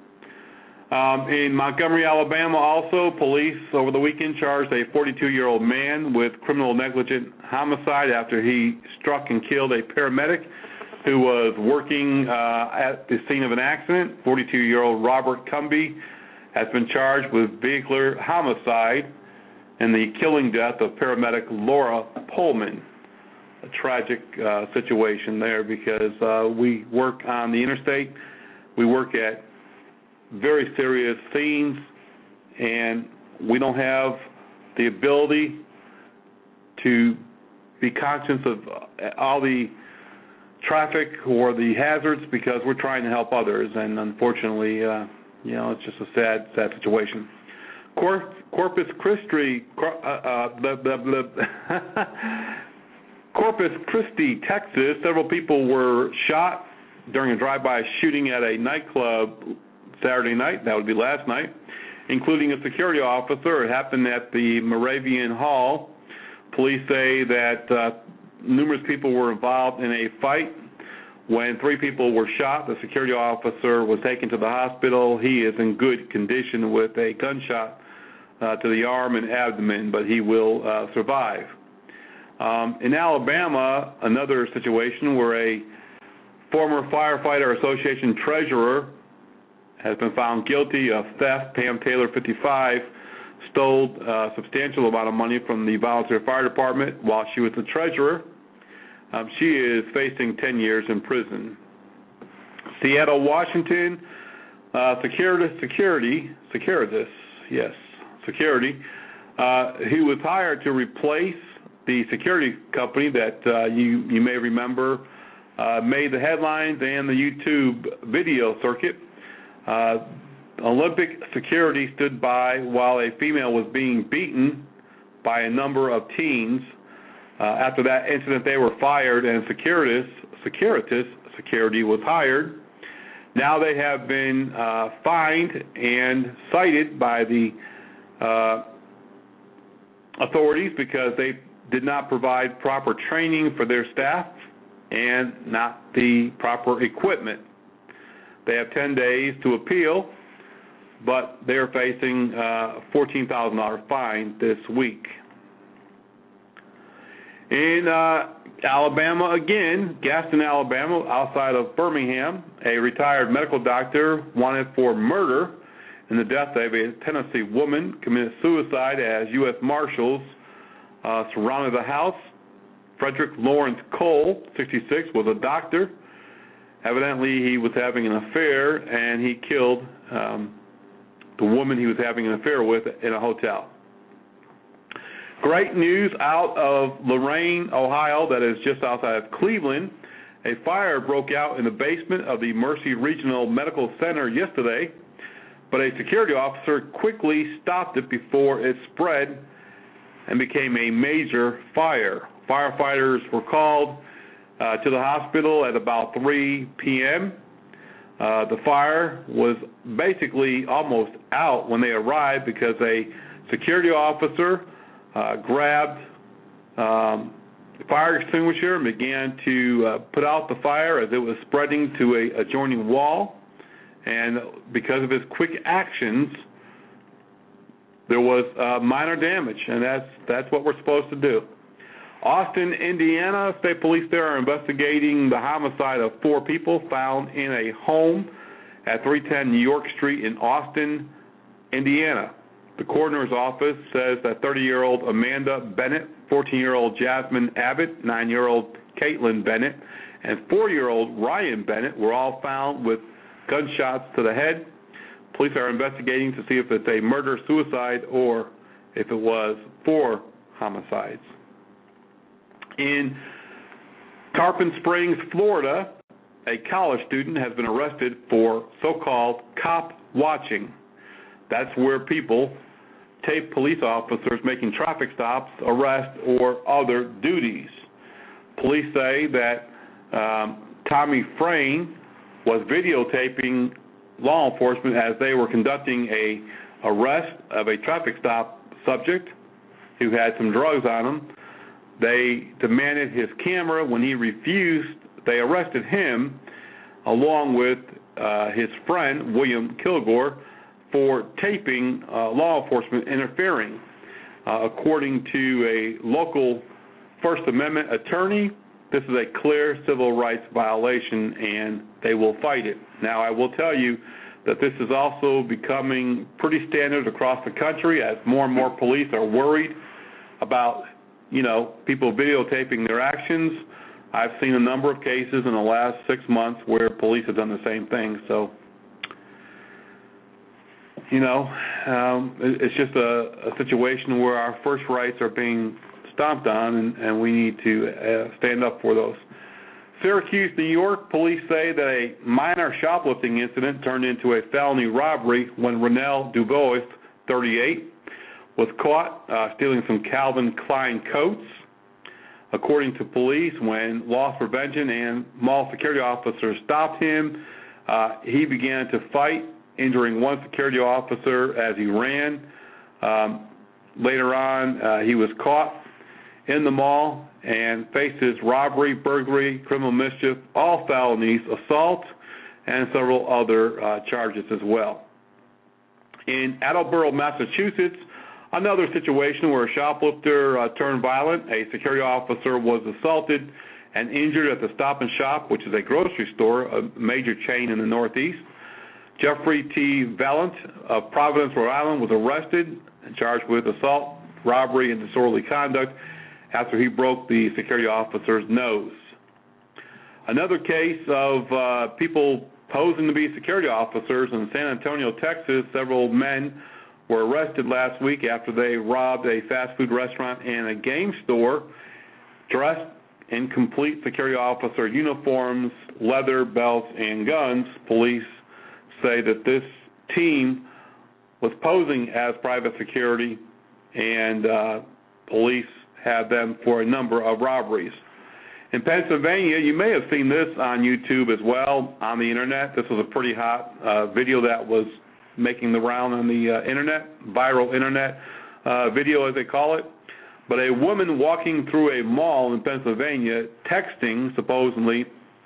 Um, in Montgomery, Alabama, also, police over the weekend charged a forty-two-year-old man with criminal negligent homicide after he struck and killed a paramedic who was working uh, at the scene of an accident. forty-two-year-old Robert Cumby has been charged with vehicular homicide and the killing death of paramedic Laura Pullman. A tragic uh, situation there because uh, we work on the interstate. We work at very serious scenes, and we don't have the ability to be conscious of all the traffic or the hazards because we're trying to help others, and unfortunately, uh, you know, it's just a sad, sad situation. Cor- Corpus Christi, uh, uh, blah, blah, blah. Corpus Christi, Texas. Several people were shot during a drive-by shooting at a nightclub Saturday night. That would be last night, including a security officer. It happened at the Moravian Hall. Police say that uh, numerous people were involved in a fight. When three people were shot, the security officer was taken to the hospital. He is in good condition with a gunshot uh, to the arm and abdomen, but he will uh, survive. Um, in Alabama, another situation where a former Firefighter Association treasurer has been found guilty of theft. Pam Taylor, fifty-five, stole a substantial amount of money from the volunteer fire department while she was the treasurer. Um, she is facing ten years in prison. Seattle, Washington, uh, Securitas, Security, Securitas, yes, Security. Uh, he was hired to replace the security company that uh, you, you may remember uh, made the headlines and the YouTube video circuit. Uh, Olympic Security stood by while a female was being beaten by a number of teens. Uh, after that incident, they were fired, and Securitas, Securitas Security was hired. Now they have been uh, fined and cited by the uh, authorities because they did not provide proper training for their staff and not the proper equipment They have ten days to appeal, but they're facing a fourteen thousand dollars fine this week. In uh, Alabama again, Gaston, Alabama, outside of Birmingham, a retired medical doctor wanted for murder in the death of a Tennessee woman committed suicide as U S Marshals uh, surrounded the house. Frederick Lawrence Cole, sixty-six, was a doctor. Evidently, he was having an affair, and he killed um, the woman he was having an affair with in a hotel. Great news out of Lorain, Ohio, that is just outside of Cleveland. A fire broke out in the basement of the Mercy Regional Medical Center yesterday, but a security officer quickly stopped it before it spread and became a major fire. Firefighters were called uh, to the hospital at about three p.m. Uh, the fire was basically almost out when they arrived because a security officer uh, grabbed um, the fire extinguisher and began to uh, put out the fire as it was spreading to a adjoining wall. And because of his quick actions, there was uh, minor damage, and that's that's what we're supposed to do. Austin, Indiana, state police there are investigating the homicide of four people found in a home at three ten New York Street in Austin, Indiana. The coroner's office says that thirty-year-old Amanda Bennett, fourteen-year-old Jasmine Abbott, nine-year-old Caitlin Bennett, and four-year-old Ryan Bennett were all found with gunshots to the head. Police are investigating to see if it's a murder-suicide or if it was four homicides. In Tarpon Springs, Florida, a college student has been arrested for so-called cop watching. That's where people tape police officers making traffic stops, arrests, or other duties. Police say that um, Tommy Frayne was videotaping law enforcement as they were conducting a arrest of a traffic stop subject who had some drugs on him. They demanded his camera. When he refused, they arrested him along with uh, his friend, William Kilgore, for taping uh, law enforcement interfering. Uh, according to a local First Amendment attorney, this is a clear civil rights violation, and they will fight it. Now, I will tell you that this is also becoming pretty standard across the country as more and more police are worried about, you know, people videotaping their actions. I've seen a number of cases in the last six months where police have done the same thing. So, you know, um, it's just a, a situation where our first rights are being stomped on, and, and we need to uh, stand up for those. Syracuse, New York, police say that a minor shoplifting incident turned into a felony robbery when Renell Dubois, thirty-eight, was caught uh, stealing some Calvin Klein coats. According to police, when loss prevention and mall security officers stopped him, uh, he began to fight, injuring one security officer as he ran. Um, later on, uh, he was caught in the mall and faces robbery, burglary, criminal mischief, all felonies, assault, and several other uh, charges as well. In Attleboro, Massachusetts, another situation where a shoplifter uh, turned violent. A security officer was assaulted and injured at the Stop and Shop, which is a grocery store, a major chain in the Northeast. Jeffrey T. Vallant of Providence, Rhode Island, was arrested and charged with assault, robbery, and disorderly conduct after he broke the security officer's nose. Another case of uh, people posing to be security officers in San Antonio, Texas. Several men were arrested last week after they robbed a fast food restaurant and a game store dressed in complete security officer uniforms, leather belts, and guns. Police say that this team was posing as private security, and uh, police had them for a number of robberies. In Pennsylvania, you may have seen this on YouTube as well, on the internet. This was a pretty hot uh, video that was making the round on the uh, internet, viral internet uh, video as they call it. But a woman walking through a mall in Pennsylvania, texting supposedly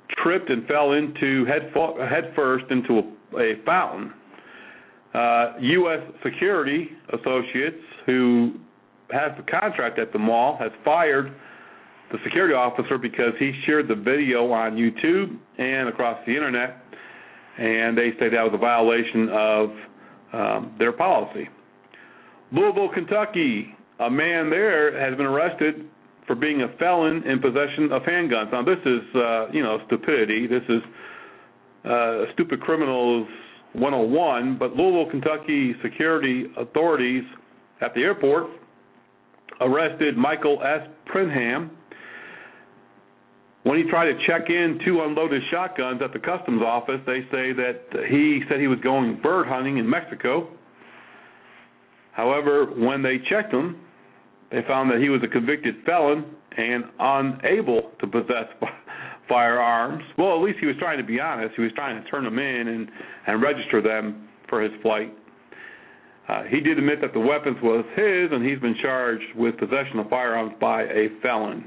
tripped and fell into head, head first into a, a fountain. Uh, U S Security Associates, who has the contract at the mall, has fired the security officer because he shared the video on YouTube and across the internet, and they say that was a violation of um, their policy. Louisville, Kentucky, a man there has been arrested for being a felon in possession of handguns. Now, this is, uh, you know, stupidity. This is uh, stupid criminals one oh one, but Louisville, Kentucky security authorities at the airport arrested Michael S. Prinham when he tried to check in two unloaded shotguns at the customs office. They say that he said he was going bird hunting in Mexico. However, when they checked him, they found that he was a convicted felon and unable to possess firearms. Well, at least he was trying to be honest. He was trying to turn them in and, and register them for his flight. Uh, he did admit that the weapons was his, and he's been charged with possession of firearms by a felon.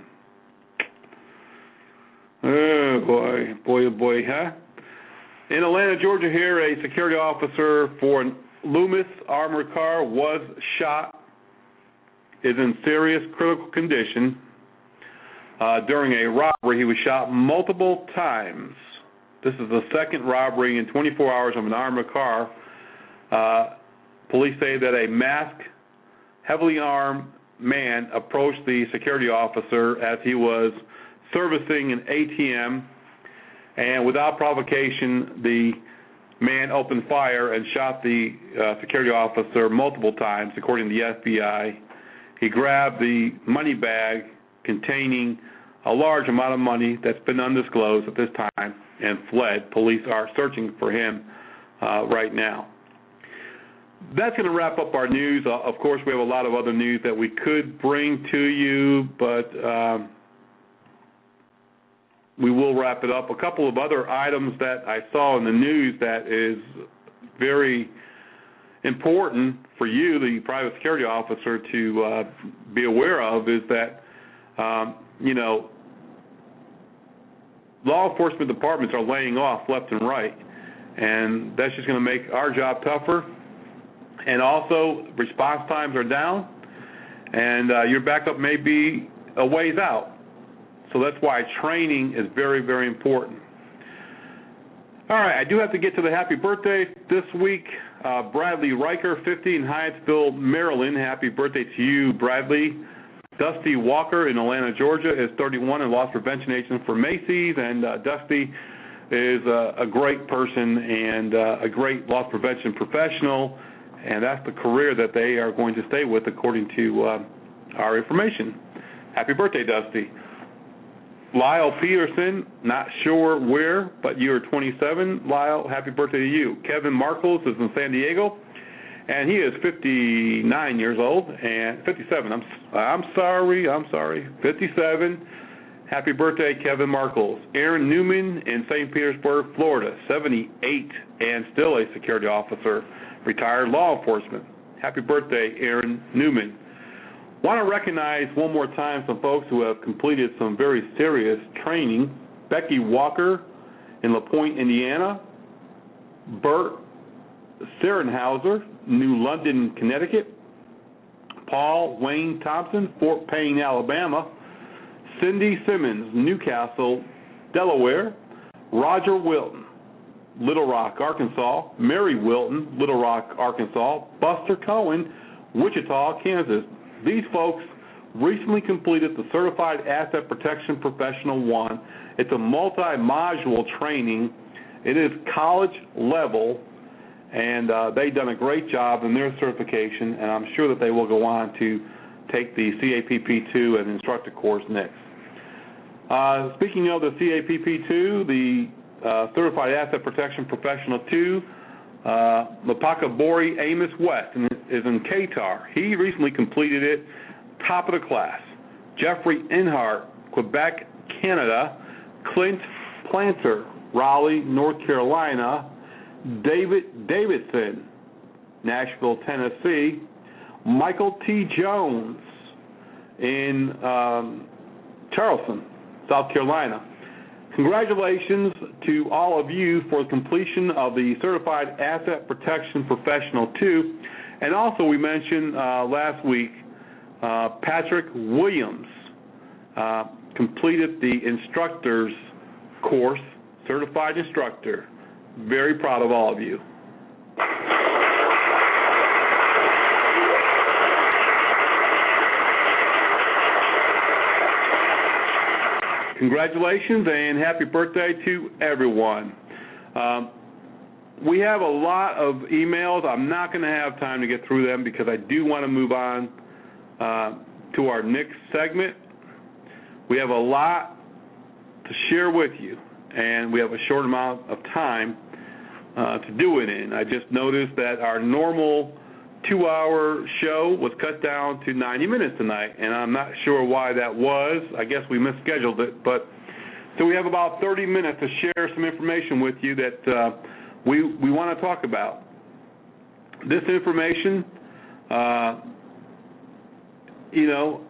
Oh, boy, boy, oh, boy, huh? In Atlanta, Georgia here, a security officer for an Loomis armored car was shot, is in serious critical condition. Uh, during a robbery, he was shot multiple times. This is the second robbery in twenty-four hours of an armored car. Uh, police say that a masked, heavily armed man approached the security officer as he was servicing an A T M, and without provocation, the man opened fire and shot the uh, security officer multiple times, according to the F B I. He grabbed the money bag containing a large amount of money that's been undisclosed at this time and fled. Police are searching for him uh, right now. That's going to wrap up our news. Uh, of course, we have a lot of other news that we could bring to you, but um, we will wrap it up. A couple of other items that I saw in the news that is very important for you, the private security officer, to uh, be aware of is that, um, you know, law enforcement departments are laying off left and right, and that's just going to make our job tougher. And also, response times are down, and uh, your backup may be a ways out. So that's why training is very, very important. All right, I do have to get to the happy birthday this week. Uh, Bradley Riker, fifty, in Hyattsville, Maryland. Happy birthday to you, Bradley. Dusty Walker in Atlanta, Georgia, is thirty-one and loss prevention agent for Macy's. And uh, Dusty is uh, a great person and uh, a great loss prevention professional, and that's the career that they are going to stay with according to uh, our information. Happy birthday, Dusty. Lyle Peterson, not sure where, but you're twenty-seven. Lyle, happy birthday to you. Kevin Marcos is in San Diego, and he is fifty-nine years old, and fifty-seven. I'm I'm sorry, I'm sorry, fifty-seven. Happy birthday, Kevin Marcos. Aaron Newman in Saint Petersburg, Florida, seventy-eight, and still a security officer, retired law enforcement. Happy birthday, Aaron Newman. Want to recognize one more time some folks who have completed some very serious training. Becky Walker in La Pointe, Indiana. Bert Serenhauser, New London, Connecticut. Paul Wayne Thompson, Fort Payne, Alabama. Cindy Simmons, Newcastle, Delaware. Roger Wilton, Little Rock, Arkansas. Mary Wilton, Little Rock, Arkansas. Buster Cohen, Wichita, Kansas. These folks recently completed the Certified Asset Protection Professional one. It's a multi-module training. It is college level, and uh, they've done a great job in their certification, and I'm sure that they will go on to take the C A P P two and instructor course next. Uh, speaking of the C A P P two, the uh, Certified Asset Protection Professional two, Uh, Mapaka Bori Amos West is in Qatar. He recently completed it, top of the class. Jeffrey Inhart, Quebec, Canada. Clint Planter, Raleigh, North Carolina. David Davidson, Nashville, Tennessee. Michael T. Jones in um, Charleston, South Carolina. Congratulations to all of you for the completion of the Certified Asset Protection Professional two. And also we mentioned uh, last week uh, Patrick Williams uh, completed the instructor's course, certified instructor. Very proud of all of you. Congratulations and happy birthday to everyone. Um, we have a lot of emails. I'm not going to have time to get through them because I do want to move on uh, to our next segment. We have a lot to share with you, and we have a short amount of time uh, to do it in. I just noticed that our normal two-hour show was cut down to ninety minutes tonight, and I'm not sure why that was. I guess we misscheduled it. But so we have about thirty minutes to share some information with you that uh, we we want to talk about. This information, uh, you know,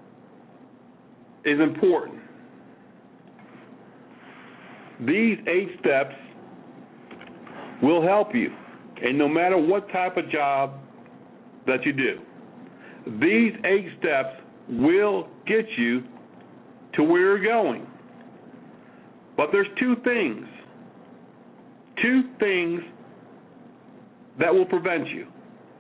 is important. These eight steps will help you, and no matter what type of job that you do, these eight steps will get you to where you're going. But there's two things, two things that will prevent you.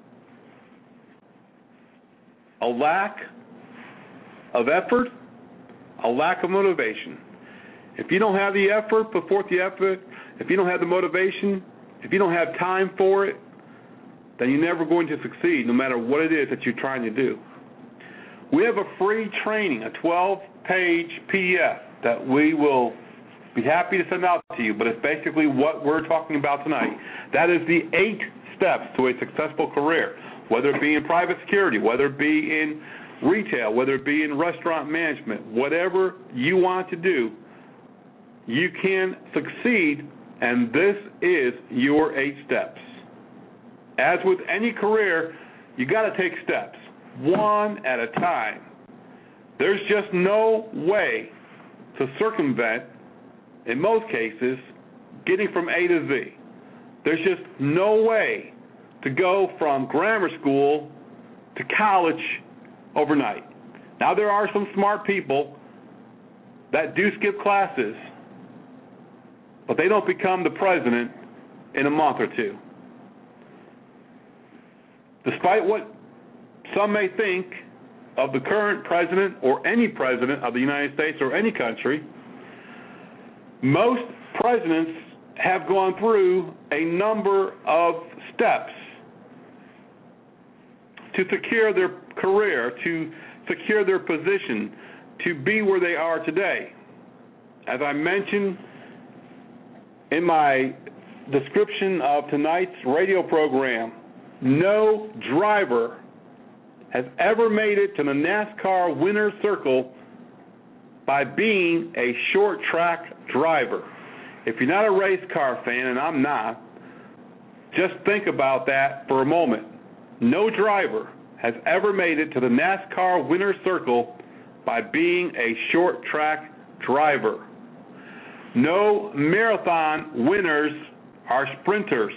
A lack of effort, a lack of motivation. If you don't have the effort, put forth the effort, if you don't have the motivation, if you don't have time for it, then you're never going to succeed, no matter what it is that you're trying to do. We have a free training, a twelve-page P D F that we will be happy to send out to you, but it's basically what we're talking about tonight. That is the eight steps to a successful career, whether it be in private security, whether it be in retail, whether it be in restaurant management, whatever you want to do, you can succeed, and this is your eight steps. As with any career, you got to take steps, one at a time. There's just no way to circumvent, in most cases, getting from A to Z. There's just no way to go from grammar school to college overnight. Now, there are some smart people that do skip classes, but they don't become the president in a month or two. Despite what some may think of the current president or any president of the United States or any country, most presidents have gone through a number of steps to secure their career, to secure their position, to be where they are today. As I mentioned in my description of tonight's radio program, no driver has ever made it to the NASCAR winner's circle by being a short track driver. If you're not a race car fan, and I'm not, just think about that for a moment. No driver has ever made it to the NASCAR winner's circle by being a short track driver. No marathon winners are sprinters.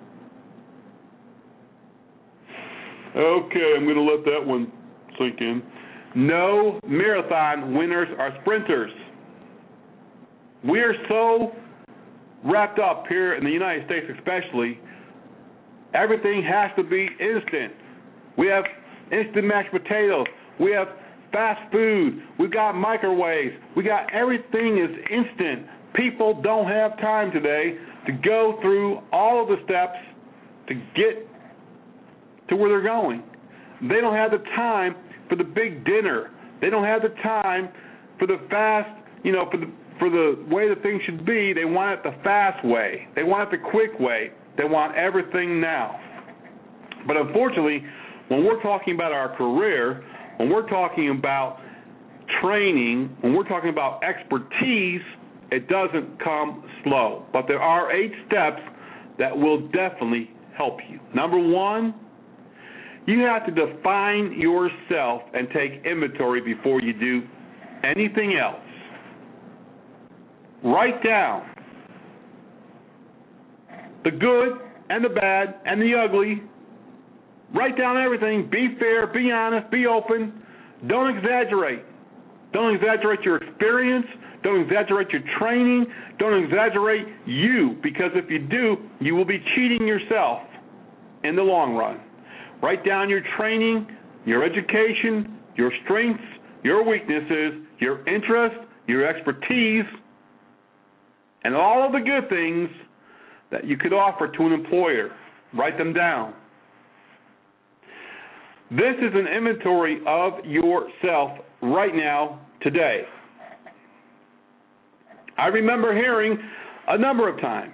Okay, I'm going to let that one sink in. No marathon winners are sprinters. We are so wrapped up here in the United States especially, everything has to be instant. We have instant mashed potatoes. We have fast food. We've got microwaves. We got everything is instant. People don't have time today to go through all of the steps to get to where they're going. They don't have the time for the big dinner. They don't have the time for the fast, you know, for the for the way that things should be. They want it the fast way. They want it the quick way. They want everything now. But unfortunately, when we're talking about our career, when we're talking about training, when we're talking about expertise, it doesn't come slow. But there are eight steps that will definitely help you. Number one, you have to define yourself and take inventory before you do anything else. write down the good and the bad and the ugly. Write down everything. Be fair, be honest, be open. Don't exaggerate. Don't exaggerate your experience. Don't exaggerate your training. Don't exaggerate you, because if you do, you will be cheating yourself in the long run. Write down your training, your education, your strengths, your weaknesses, your interests, your expertise, and all of the good things that you could offer to an employer. Write them down. This is an inventory of yourself right now, today. I remember hearing a number of times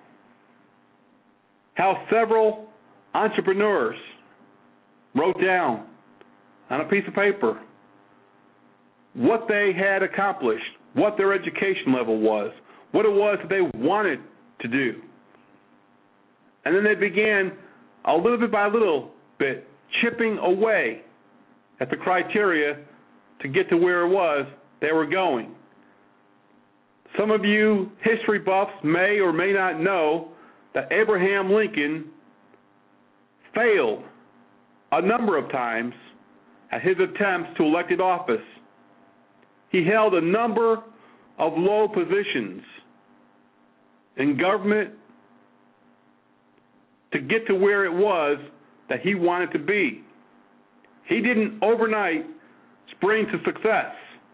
how several entrepreneurs wrote down on a piece of paper what they had accomplished, what their education level was, what it was that they wanted to do. And then they began, a little bit by little bit, chipping away at the criteria to get to where it was they were going. Some of you history buffs may or may not know that Abraham Lincoln failed a number of times at his attempts to elected office. He held a number of low positions in government to get to where it was that he wanted to be. He didn't overnight spring to success.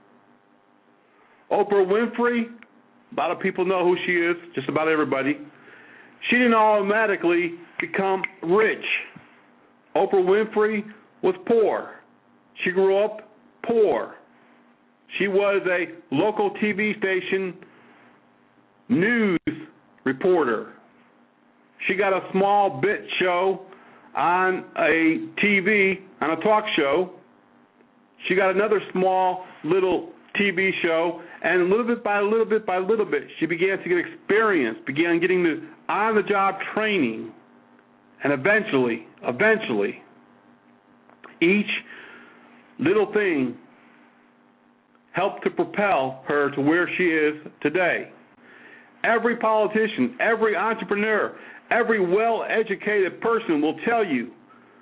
Oprah Winfrey, a lot of people know who she is, just about everybody. She didn't automatically become rich. Oprah Winfrey was poor. She grew up poor. She was a local T V station news reporter. She got a small bit show on a T V, on a talk show. She got another small little T V show, and little bit by little bit by little bit, she began to get experience, began getting the on-the-job training, and eventually, eventually, each little thing helped to propel her to where she is today. Every politician, every entrepreneur, every well-educated person will tell you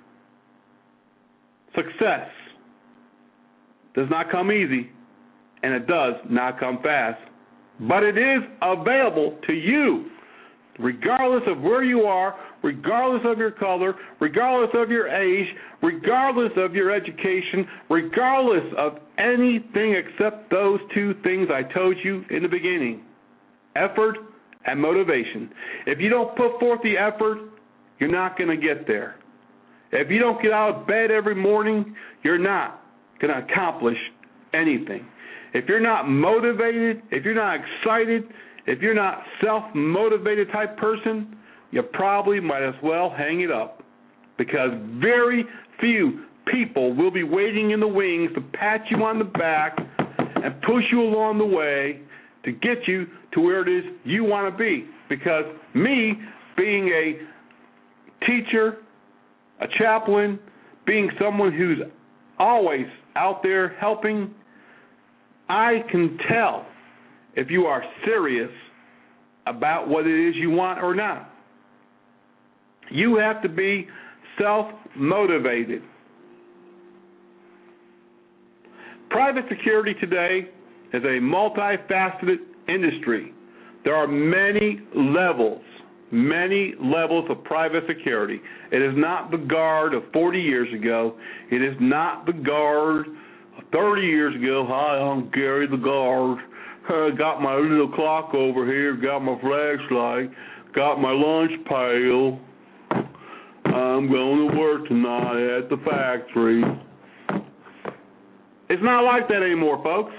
success does not come easy, and it does not come fast. But it is available to you, regardless of where you are, regardless of your color, regardless of your age, regardless of your education, regardless of anything except those two things I told you in the beginning: effort and motivation. If you don't put forth the effort, you're not going to get there. If you don't get out of bed every morning, you're not going to accomplish anything. If you're not motivated, if you're not excited, if you're not self-motivated type person, you probably might as well hang it up, because very few people will be waiting in the wings to pat you on the back and push you along the way to get you to where it is you want to be. Because me, being a teacher, a chaplain, being someone who's always out there helping, I can tell if you are serious about what it is you want or not. You have to be self-motivated. Private security today is a multifaceted industry. There are many levels, many levels of private security. It is not the Guard of forty years ago. It is not the Guard of thirty years ago. Hi, I'm Gary the Guard. I got my little clock over here, got my flashlight, got my lunch pail. I'm going to work tonight at the factory. It's not like that anymore, folks.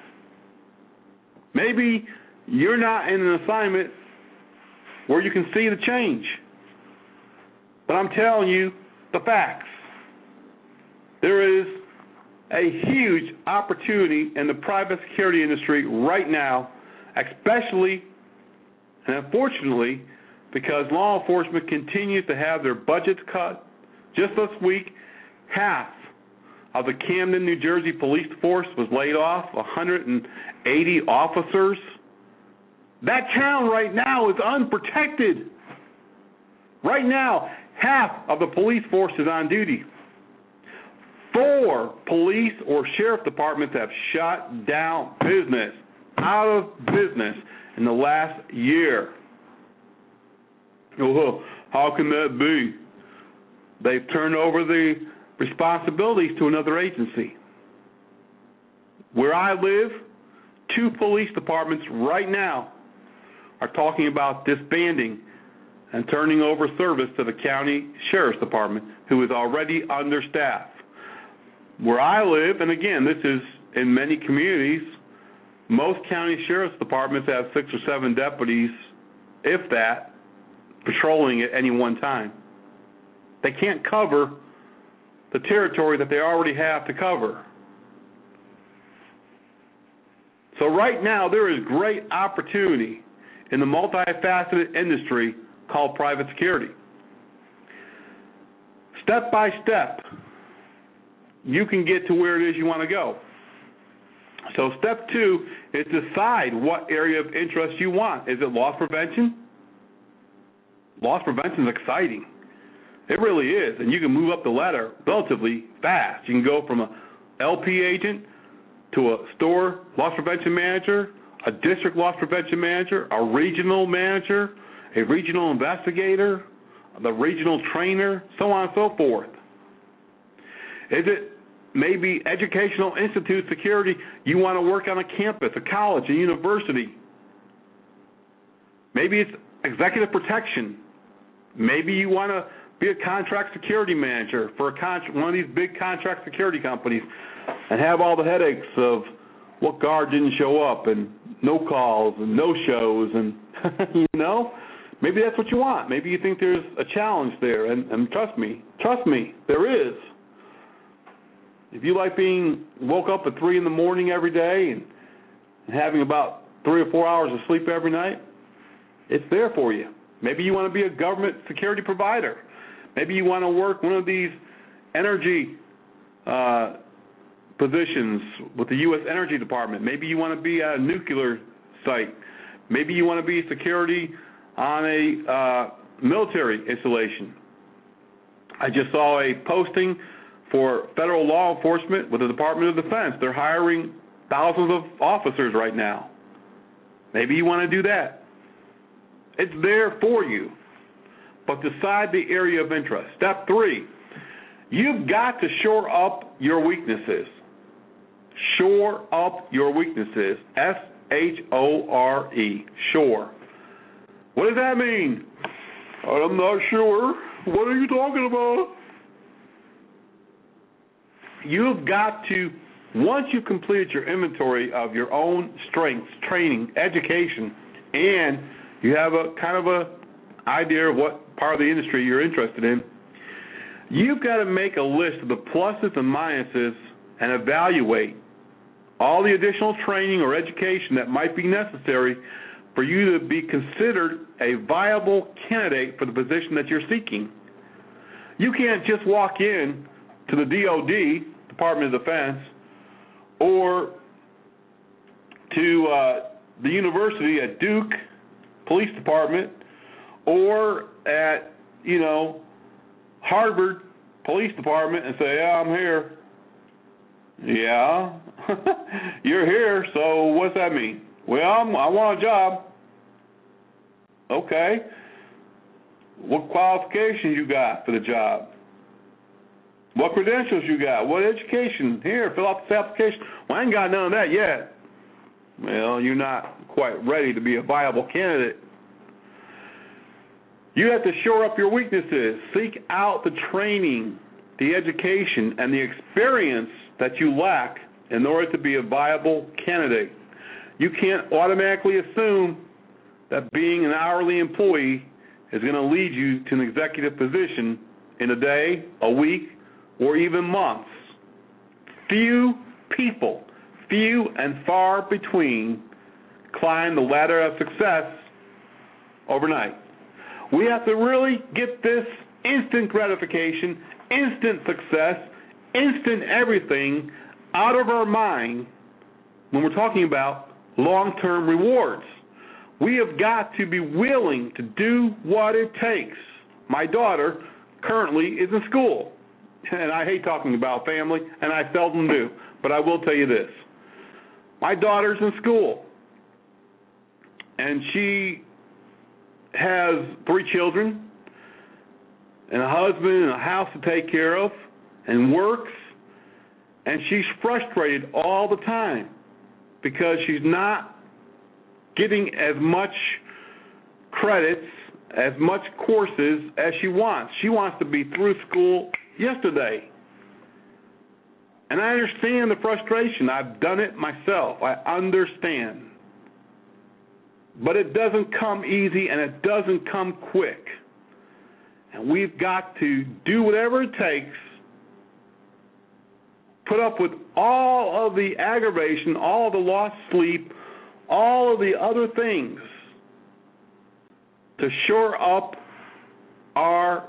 Maybe you're not in an assignment where you can see the change. But I'm telling you the facts. There is a huge opportunity in the private security industry right now, especially and unfortunately, because law enforcement continues to have their budgets cut. Just this week, half of the Camden, New Jersey police force was laid off, one hundred eighty officers. That town right now is unprotected. Right now, half of the police force is on duty. Four police or sheriff departments have shut down business, out of business in the last year. Oh, how can that be? They've turned over the responsibilities to another agency. Where I live, two police departments right now are talking about disbanding and turning over service to the county sheriff's department, who is already understaffed. Where I live, and again, this is in many communities, most county sheriff's departments have six or seven deputies, if that, patrolling at any one time. They can't cover the territory that they already have to cover. So right now, there is great opportunity in the multifaceted industry called private security. Step by step, you can get to where it is you want to go. So step two is decide what area of interest you want. Is it loss prevention? Loss prevention is exciting. It really is, and you can move up the ladder relatively fast. You can go from a L P agent to a store loss prevention manager, a district loss prevention manager, a regional manager, a regional investigator, the regional trainer, so on and so forth. Is it maybe educational institute security? You want to work on a campus, a college, a university. Maybe it's executive protection. Maybe you want to be a contract security manager for a con- one of these big contract security companies and have all the headaches of what guard didn't show up and no calls and no shows and, you know, maybe that's what you want. Maybe you think there's a challenge there, and, and trust me, trust me, there is. If you like being woke up at three in the morning every day and, and having about three or four hours of sleep every night, it's there for you. Maybe you want to be a government security provider. Maybe you want to work one of these energy uh, positions with the U S Energy Department. Maybe you want to be at a nuclear site. Maybe you want to be security on a uh, military installation. I just saw a posting for federal law enforcement with the Department of Defense. They're hiring thousands of officers right now. Maybe you want to do that. It's there for you, but decide the area of interest. Step three, you've got to shore up your weaknesses. Shore up your weaknesses. S H O R E, shore. What does that mean? I'm not sure. What are you talking about? You've got to, once you've completed your inventory of your own strengths, training, education, and you have a kind of a idea of what part of the industry you're interested in, you've got to make a list of the pluses and minuses and evaluate all the additional training or education that might be necessary for you to be considered a viable candidate for the position that you're seeking. You can't just walk in to the D O D, Department of Defense, or to uh, the university at Duke Police Department, or at, you know, Harvard Police Department and say, yeah, I'm here. Yeah, you're here, so what's that mean? Well, I'm, I want a job. Okay. What qualifications you got for the job? What credentials you got? What education? Here, fill out this application. Well, I ain't got none of that yet. Well, you're not quite ready to be a viable candidate. You have to shore up your weaknesses. Seek out the training, the education, and the experience that you lack in order to be a viable candidate. You can't automatically assume that being an hourly employee is going to lead you to an executive position in a day, a week, or even months. Few people, few and far between, climb the ladder of success overnight. We have to really get this instant gratification, instant success, instant everything out of our mind when we're talking about long-term rewards. We have got to be willing to do what it takes. My daughter currently is in school, and I hate talking about family, and I seldom do, but I will tell you this. My daughter's in school, and she has three children and a husband and a house to take care of and works, and she's frustrated all the time because she's not getting as much credits, as much courses as she wants. She wants to be through school yesterday. And I understand the frustration. I've done it myself. I understand. But it doesn't come easy, and it doesn't come quick. And we've got to do whatever it takes, put up with all of the aggravation, all of the lost sleep, all of the other things to shore up our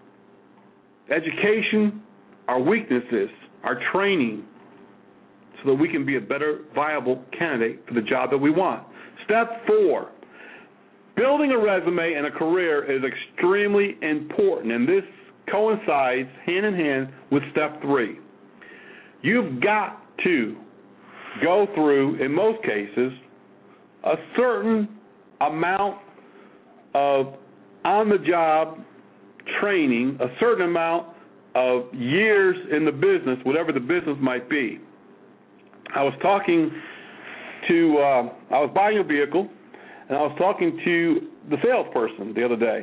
education, our weaknesses, our training, so that we can be a better, viable candidate for the job that we want. Step four, building a resume and a career is extremely important, and this coincides hand in hand with step three. You've got to go through, in most cases, a certain amount of on-the-job training, a certain amount of years in the business, whatever the business might be. I was talking to, uh, I was buying a vehicle, and I was talking to the salesperson the other day,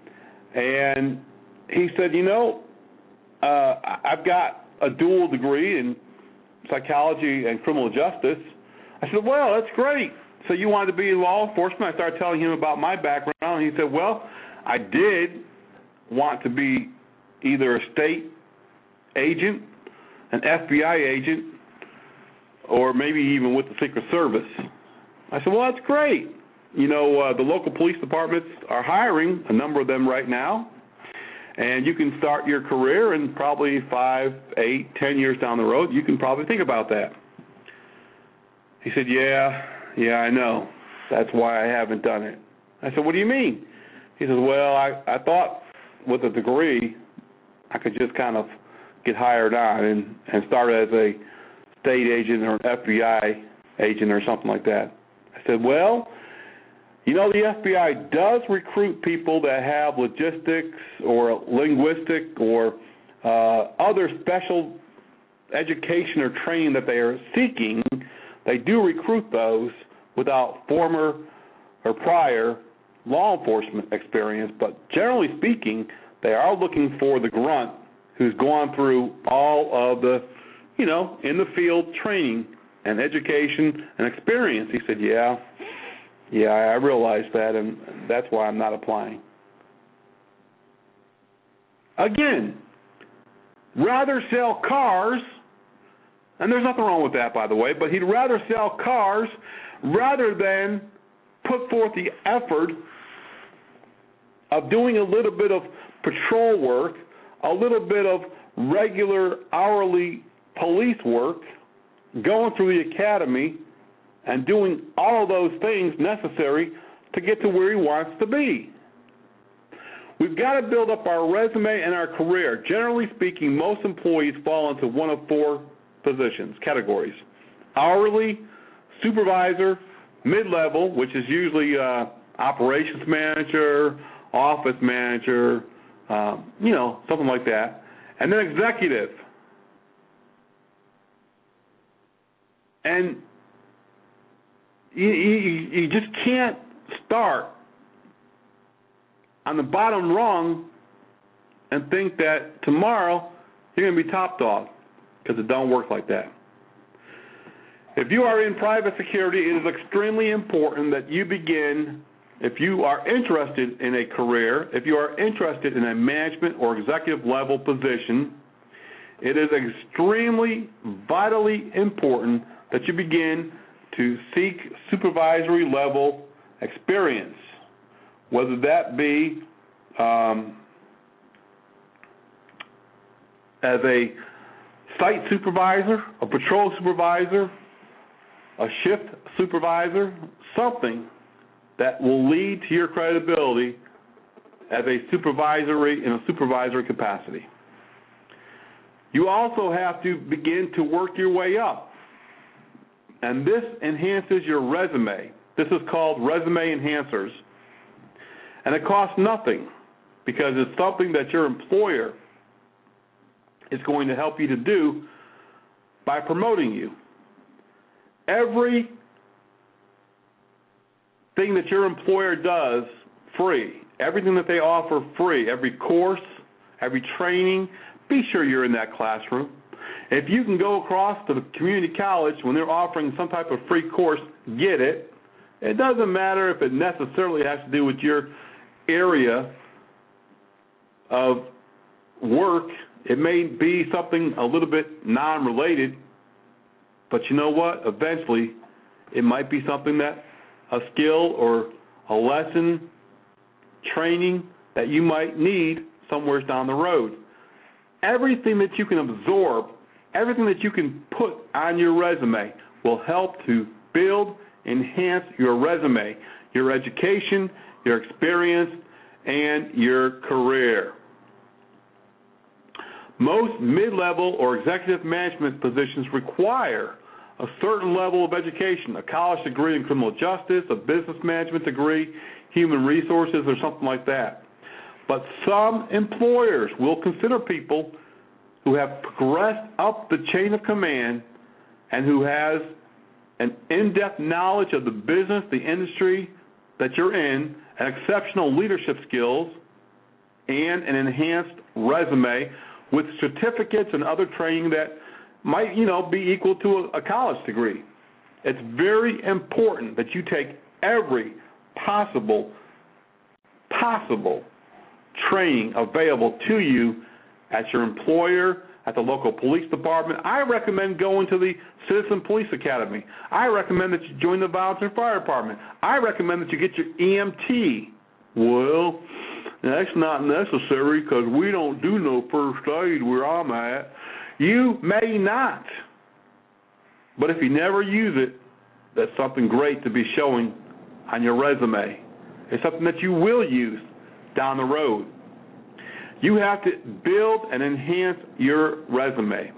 and he said, you know, uh, I've got a dual degree in psychology and criminal justice. I said, well, that's great. So you wanted to be in law enforcement? I started telling him about my background, and he said, well, I did want to be either a state agent, an F B I agent, or maybe even with the Secret Service. I said, well, that's great. You know, uh, the local police departments are hiring, a number of them right now, and you can start your career, and probably five, eight, ten years down the road, you can probably think about that. He said, yeah, yeah, I know. That's why I haven't done it. I said, what do you mean? He says, well, I, I thought with a degree I could just kind of get hired on and, and start as a state agent or an F B I agent or something like that. I said, well, you know, the F B I does recruit people that have logistics or linguistic or uh, other special education or training that they are seeking. They do recruit those without former or prior law enforcement experience, but generally speaking, they are looking for the grunt who's gone through all of the, you know, in the field training and education and experience. He said, yeah, yeah, I realize that, and that's why I'm not applying. Again, rather sell cars, and there's nothing wrong with that, by the way, but he'd rather sell cars rather than put forth the effort of doing a little bit of patrol work, a little bit of regular hourly police work, going through the academy, and doing all of those things necessary to get to where he wants to be. We've got to build up our resume and our career. Generally speaking, most employees fall into one of four positions, categories: hourly, supervisor, mid-level, which is usually uh, operations manager, office manager, um, you know, something like that, and then executive. And you, you, you just can't start on the bottom rung and think that tomorrow you're going to be top dog, because it don't work like that. If you are in private security, it is extremely important that you begin, if you are interested in a career, if you are interested in a management or executive level position, it is extremely, vitally important that you begin to seek supervisory level experience, whether that be um, as a site supervisor, a patrol supervisor, a shift supervisor, something that will lead to your credibility as a supervisory in a supervisory capacity. You also have to begin to work your way up, and this enhances your resume. This is called resume enhancers, and it costs nothing because it's something that your employer is going to help you to do by promoting you. Every thing that your employer does free, everything that they offer free, every course, every training, be sure you're in that classroom. If you can go across to the community college when they're offering some type of free course, get it. It doesn't matter if it necessarily has to do with your area of work. It may be something a little bit non-related, but you know what? Eventually, it might be something that a skill or a lesson, training that you might need somewhere down the road. Everything that you can absorb, everything that you can put on your resume will help to build, enhance your resume, your education, your experience, and your career. Most mid-level or executive management positions require a certain level of education, a college degree in criminal justice, a business management degree, human resources, or something like that. But some employers will consider people who have progressed up the chain of command and who has an in-depth knowledge of the business, the industry that you're in, and exceptional leadership skills, and an enhanced resume with certificates and other training that might, you know, be equal to a, a college degree. It's very important that you take every possible, possible training available to you at your employer, at the local police department. I recommend going to the Citizen Police Academy. I recommend that you join the Volunteer Fire Department. I recommend that you get your E M T. Well, that's not necessary because we don't do no first aid where I'm at. You may not, but if you never use it, that's something great to be showing on your resume. It's something that you will use down the road. You have to build and enhance your resume.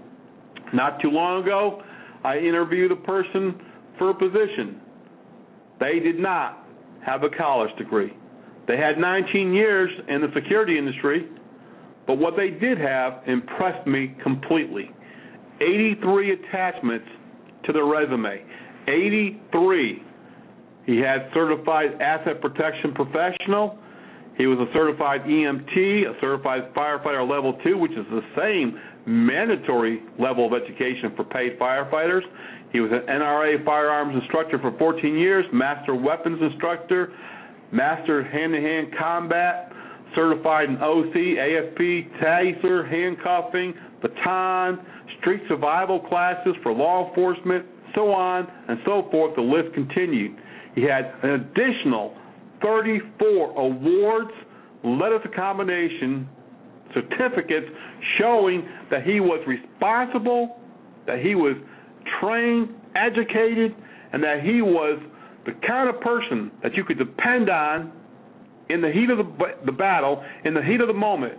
Not too long ago, I interviewed a person for a position. They did not have a college degree. They had nineteen years in the security industry, but what they did have impressed me completely. eighty-three attachments to their resume. eighty-three. He had certified asset protection professional. He was a certified E M T, a certified firefighter level two, which is the same mandatory level of education for paid firefighters. He was an N R A firearms instructor for fourteen years, master weapons instructor, master hand-to-hand combat, certified in O C, A F P, taser, handcuffing, baton, street survival classes for law enforcement, so on and so forth. The list continued. He had an additional thirty-four awards, letters of commendation, certificates showing that he was responsible, that he was trained, educated, and that he was the kind of person that you could depend on in the heat of the, the battle, in the heat of the moment.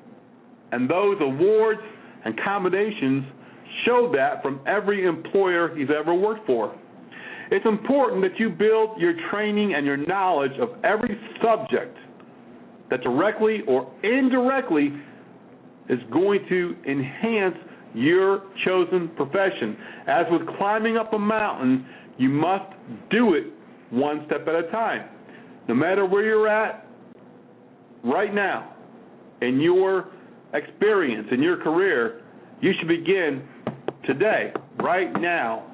And those awards and commendations showed that from every employer he's ever worked for. It's important that you build your training and your knowledge of every subject that directly or indirectly is going to enhance your chosen profession. As with climbing up a mountain, you must do it one step at a time. No matter where you're at right now in your experience, in your career, you should begin today, right now.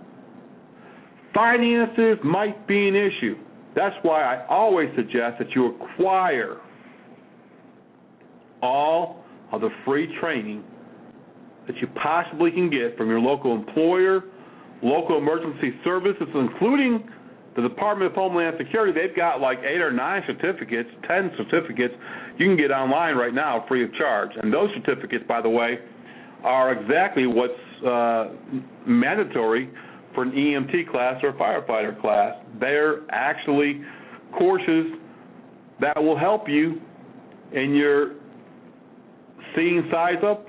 Finances might be an issue. That's why I always suggest that you acquire all of the free training that you possibly can get from your local employer, local emergency services, including the Department of Homeland Security. They've got like eight or nine certificates, ten certificates you can get online right now free of charge. And those certificates, by the way, are exactly what's uh, mandatory for an E M T class or a firefighter class. They're actually courses that will help you in your scene size up,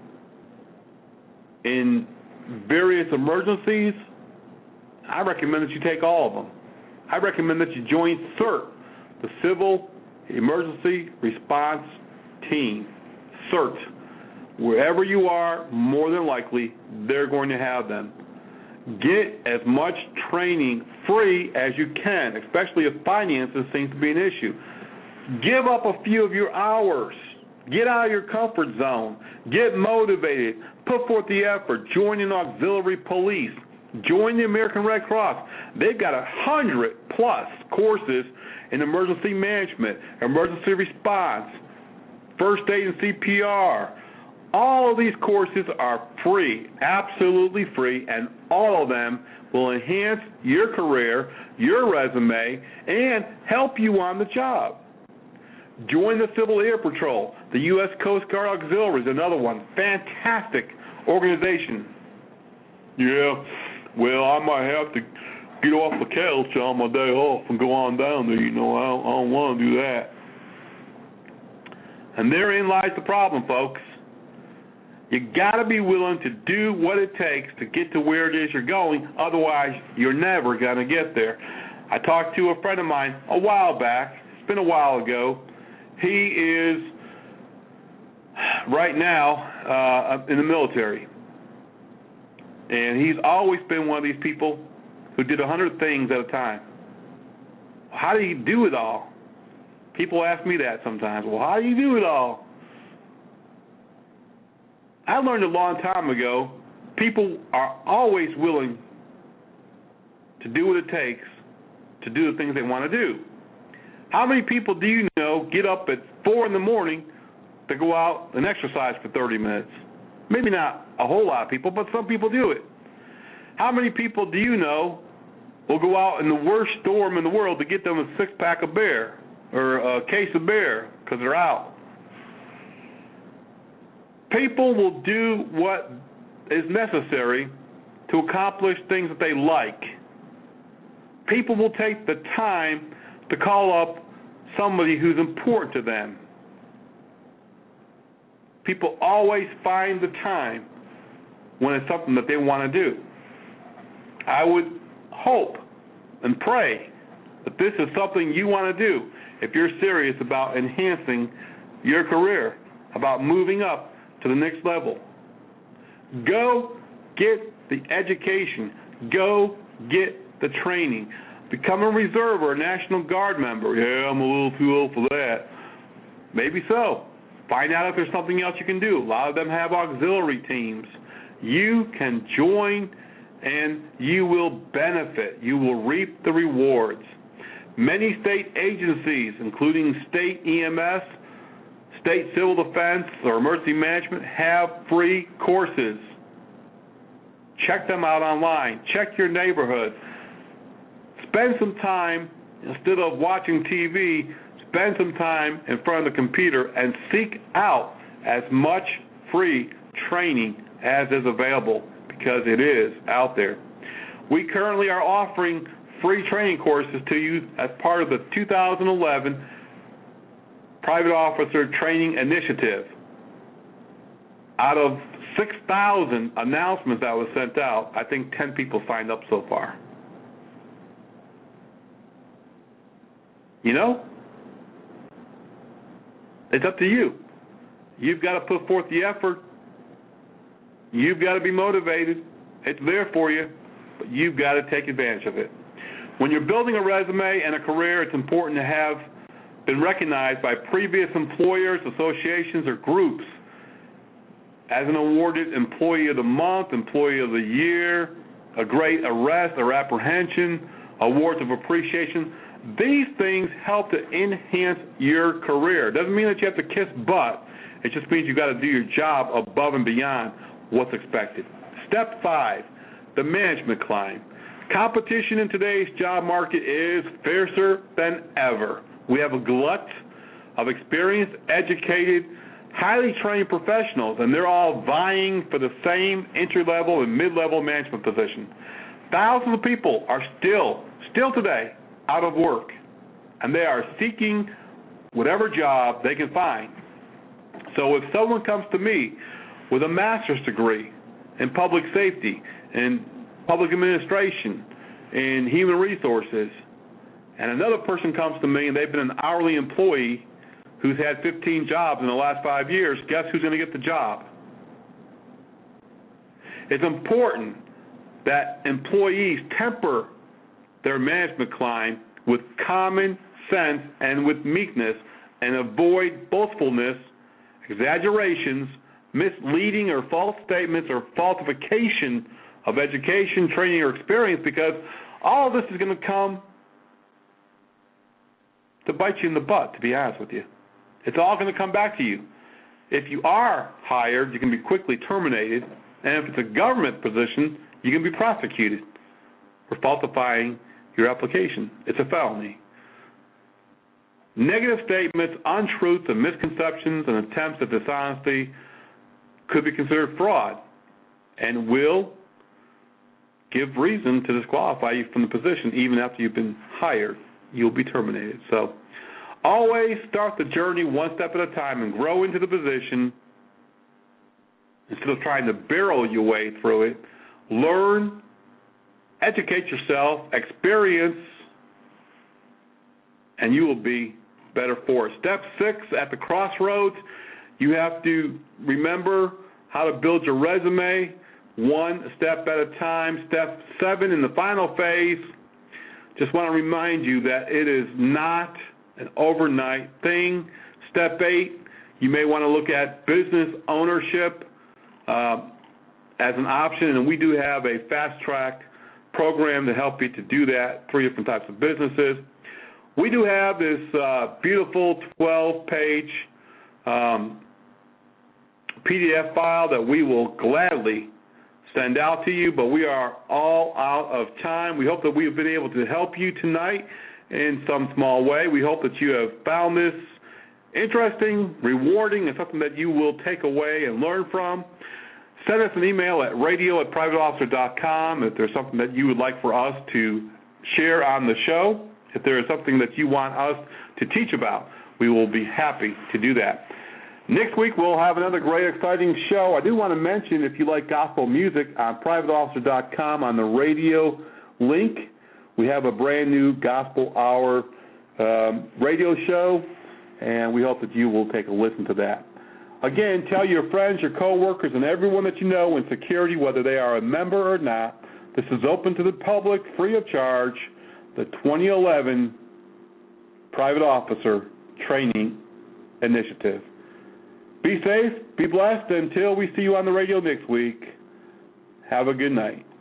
in various emergencies. I recommend that you take all of them. I recommend that you join CERT, the Civil Emergency Response Team. CERT. Wherever you are, more than likely, they're going to have them. Get as much training free as you can, especially if finances seem to be an issue. Give up a few of your hours. Get out of your comfort zone. Get motivated. Put forth the effort. Join an auxiliary police. Join the American Red Cross. They've got a hundred plus courses in emergency management, emergency response, first aid and C P R. All of these courses are free, absolutely free, and all of them will enhance your career, your resume, and help you on the job. Join the Civil Air Patrol. The U S Coast Guard Auxiliary is another one. Fantastic organization. Yeah, well, I might have to get off the couch on my day off and go on down there. You know, I don't, I don't want to do that. And therein lies the problem, folks. You got to be willing to do what it takes to get to where it is you're going. Otherwise, you're never going to get there. I talked to a friend of mine a while back. It's been a while ago. He is right now uh, in the military. And he's always been one of these people who did a hundred things at a time. How do you do it all? People ask me that sometimes. Well, how do you do it all? I learned a long time ago, people are always willing to do what it takes to do the things they want to do. How many people do you know get up at four in the morning to go out and exercise for thirty minutes? Maybe not a whole lot of people, but some people do it. How many people do you know will go out in the worst storm in the world to get them a six-pack of beer or a case of beer because they're out? People will do what is necessary to accomplish things that they like. People will take the time to call up somebody who's important to them. People always find the time when it's something that they want to do. I would hope and pray that this is something you want to do if you're serious about enhancing your career, about moving up to the next level. Go get the education. Go get the training. Become a reserve or a National Guard member. Yeah, I'm a little too old for that. Maybe so. Find out if there's something else you can do. A lot of them have auxiliary teams. You can join and you will benefit. You will reap the rewards. Many state agencies, including state E M S, state civil defense, or emergency management, have free courses. Check them out online. Check your neighborhood. Spend some time, instead of watching T V, spend some time in front of the computer and seek out as much free training as is available, because it is out there. We currently are offering free training courses to you as part of the two thousand eleven Private Officer Training Initiative. Out of six thousand announcements that was sent out, I think ten people signed up so far. You know, it's up to you. You've got to put forth the effort. You've got to be motivated. It's there for you, but you've got to take advantage of it. When you're building a resume and a career, it's important to have been recognized by previous employers, associations, or groups as an awarded Employee of the Month, Employee of the Year, a great arrest or apprehension, awards of appreciation. These things help to enhance your career. It doesn't mean that you have to kiss butt. It just means you've got to do your job above and beyond what's expected. Step five, the management climb. Competition in today's job market is fiercer than ever. We have a glut of experienced, educated, highly trained professionals, and they're all vying for the same entry-level and mid-level management position. Thousands of people are still, still today, out of work. and they are seeking whatever job they can find. So if someone comes to me with a master's degree in public safety and public administration and human resources, and another person comes to me and they've been an hourly employee who's had fifteen jobs in the last five years, guess who's going to get the job? It's important that employees temper their management climb with common sense and with meekness and avoid boastfulness, exaggerations, misleading or false statements or falsification of education, training, or experience, because all of this is going to come to bite you in the butt, to be honest with you. It's all going to come back to you. If you are hired, you can be quickly terminated, and if it's a government position, you can be prosecuted for falsifying your application. It's a felony. Negative statements, untruths, and misconceptions and attempts at dishonesty could be considered fraud and will give reason to disqualify you from the position even after you've been hired. You'll be terminated. So always start the journey one step at a time and grow into the position instead of trying to barrel your way through it. Learn, educate yourself, experience, and you will be better for it. Step six, at the crossroads, you have to remember how to build your resume one step at a time. Step seven, in the final phase, just want to remind you that it is not an overnight thing. Step eight, you may want to look at business ownership uh, as an option, and we do have a fast-track program to help you to do that, three different types of businesses. We do have this uh, beautiful twelve-page um, P D F file that we will gladly send out to you, but we are all out of time. We hope that we have been able to help you tonight in some small way. We hope that you have found this interesting, rewarding, and something that you will take away and learn from. Send us an email at radio at private officer dot com if there's something that you would like for us to share on the show. If there is something that you want us to teach about, we will be happy to do that. Next week, we'll have another great, exciting show. I do want to mention, if you like gospel music, on private officer dot com on the radio link, we have a brand new Gospel Hour um, radio show, and we hope that you will take a listen to that. Again, tell your friends, your coworkers, and everyone that you know in security, whether they are a member or not, this is open to the public, free of charge, the twenty eleven Private Officer Training Initiative. Be safe, be blessed. Until we see you on the radio next week, have a good night.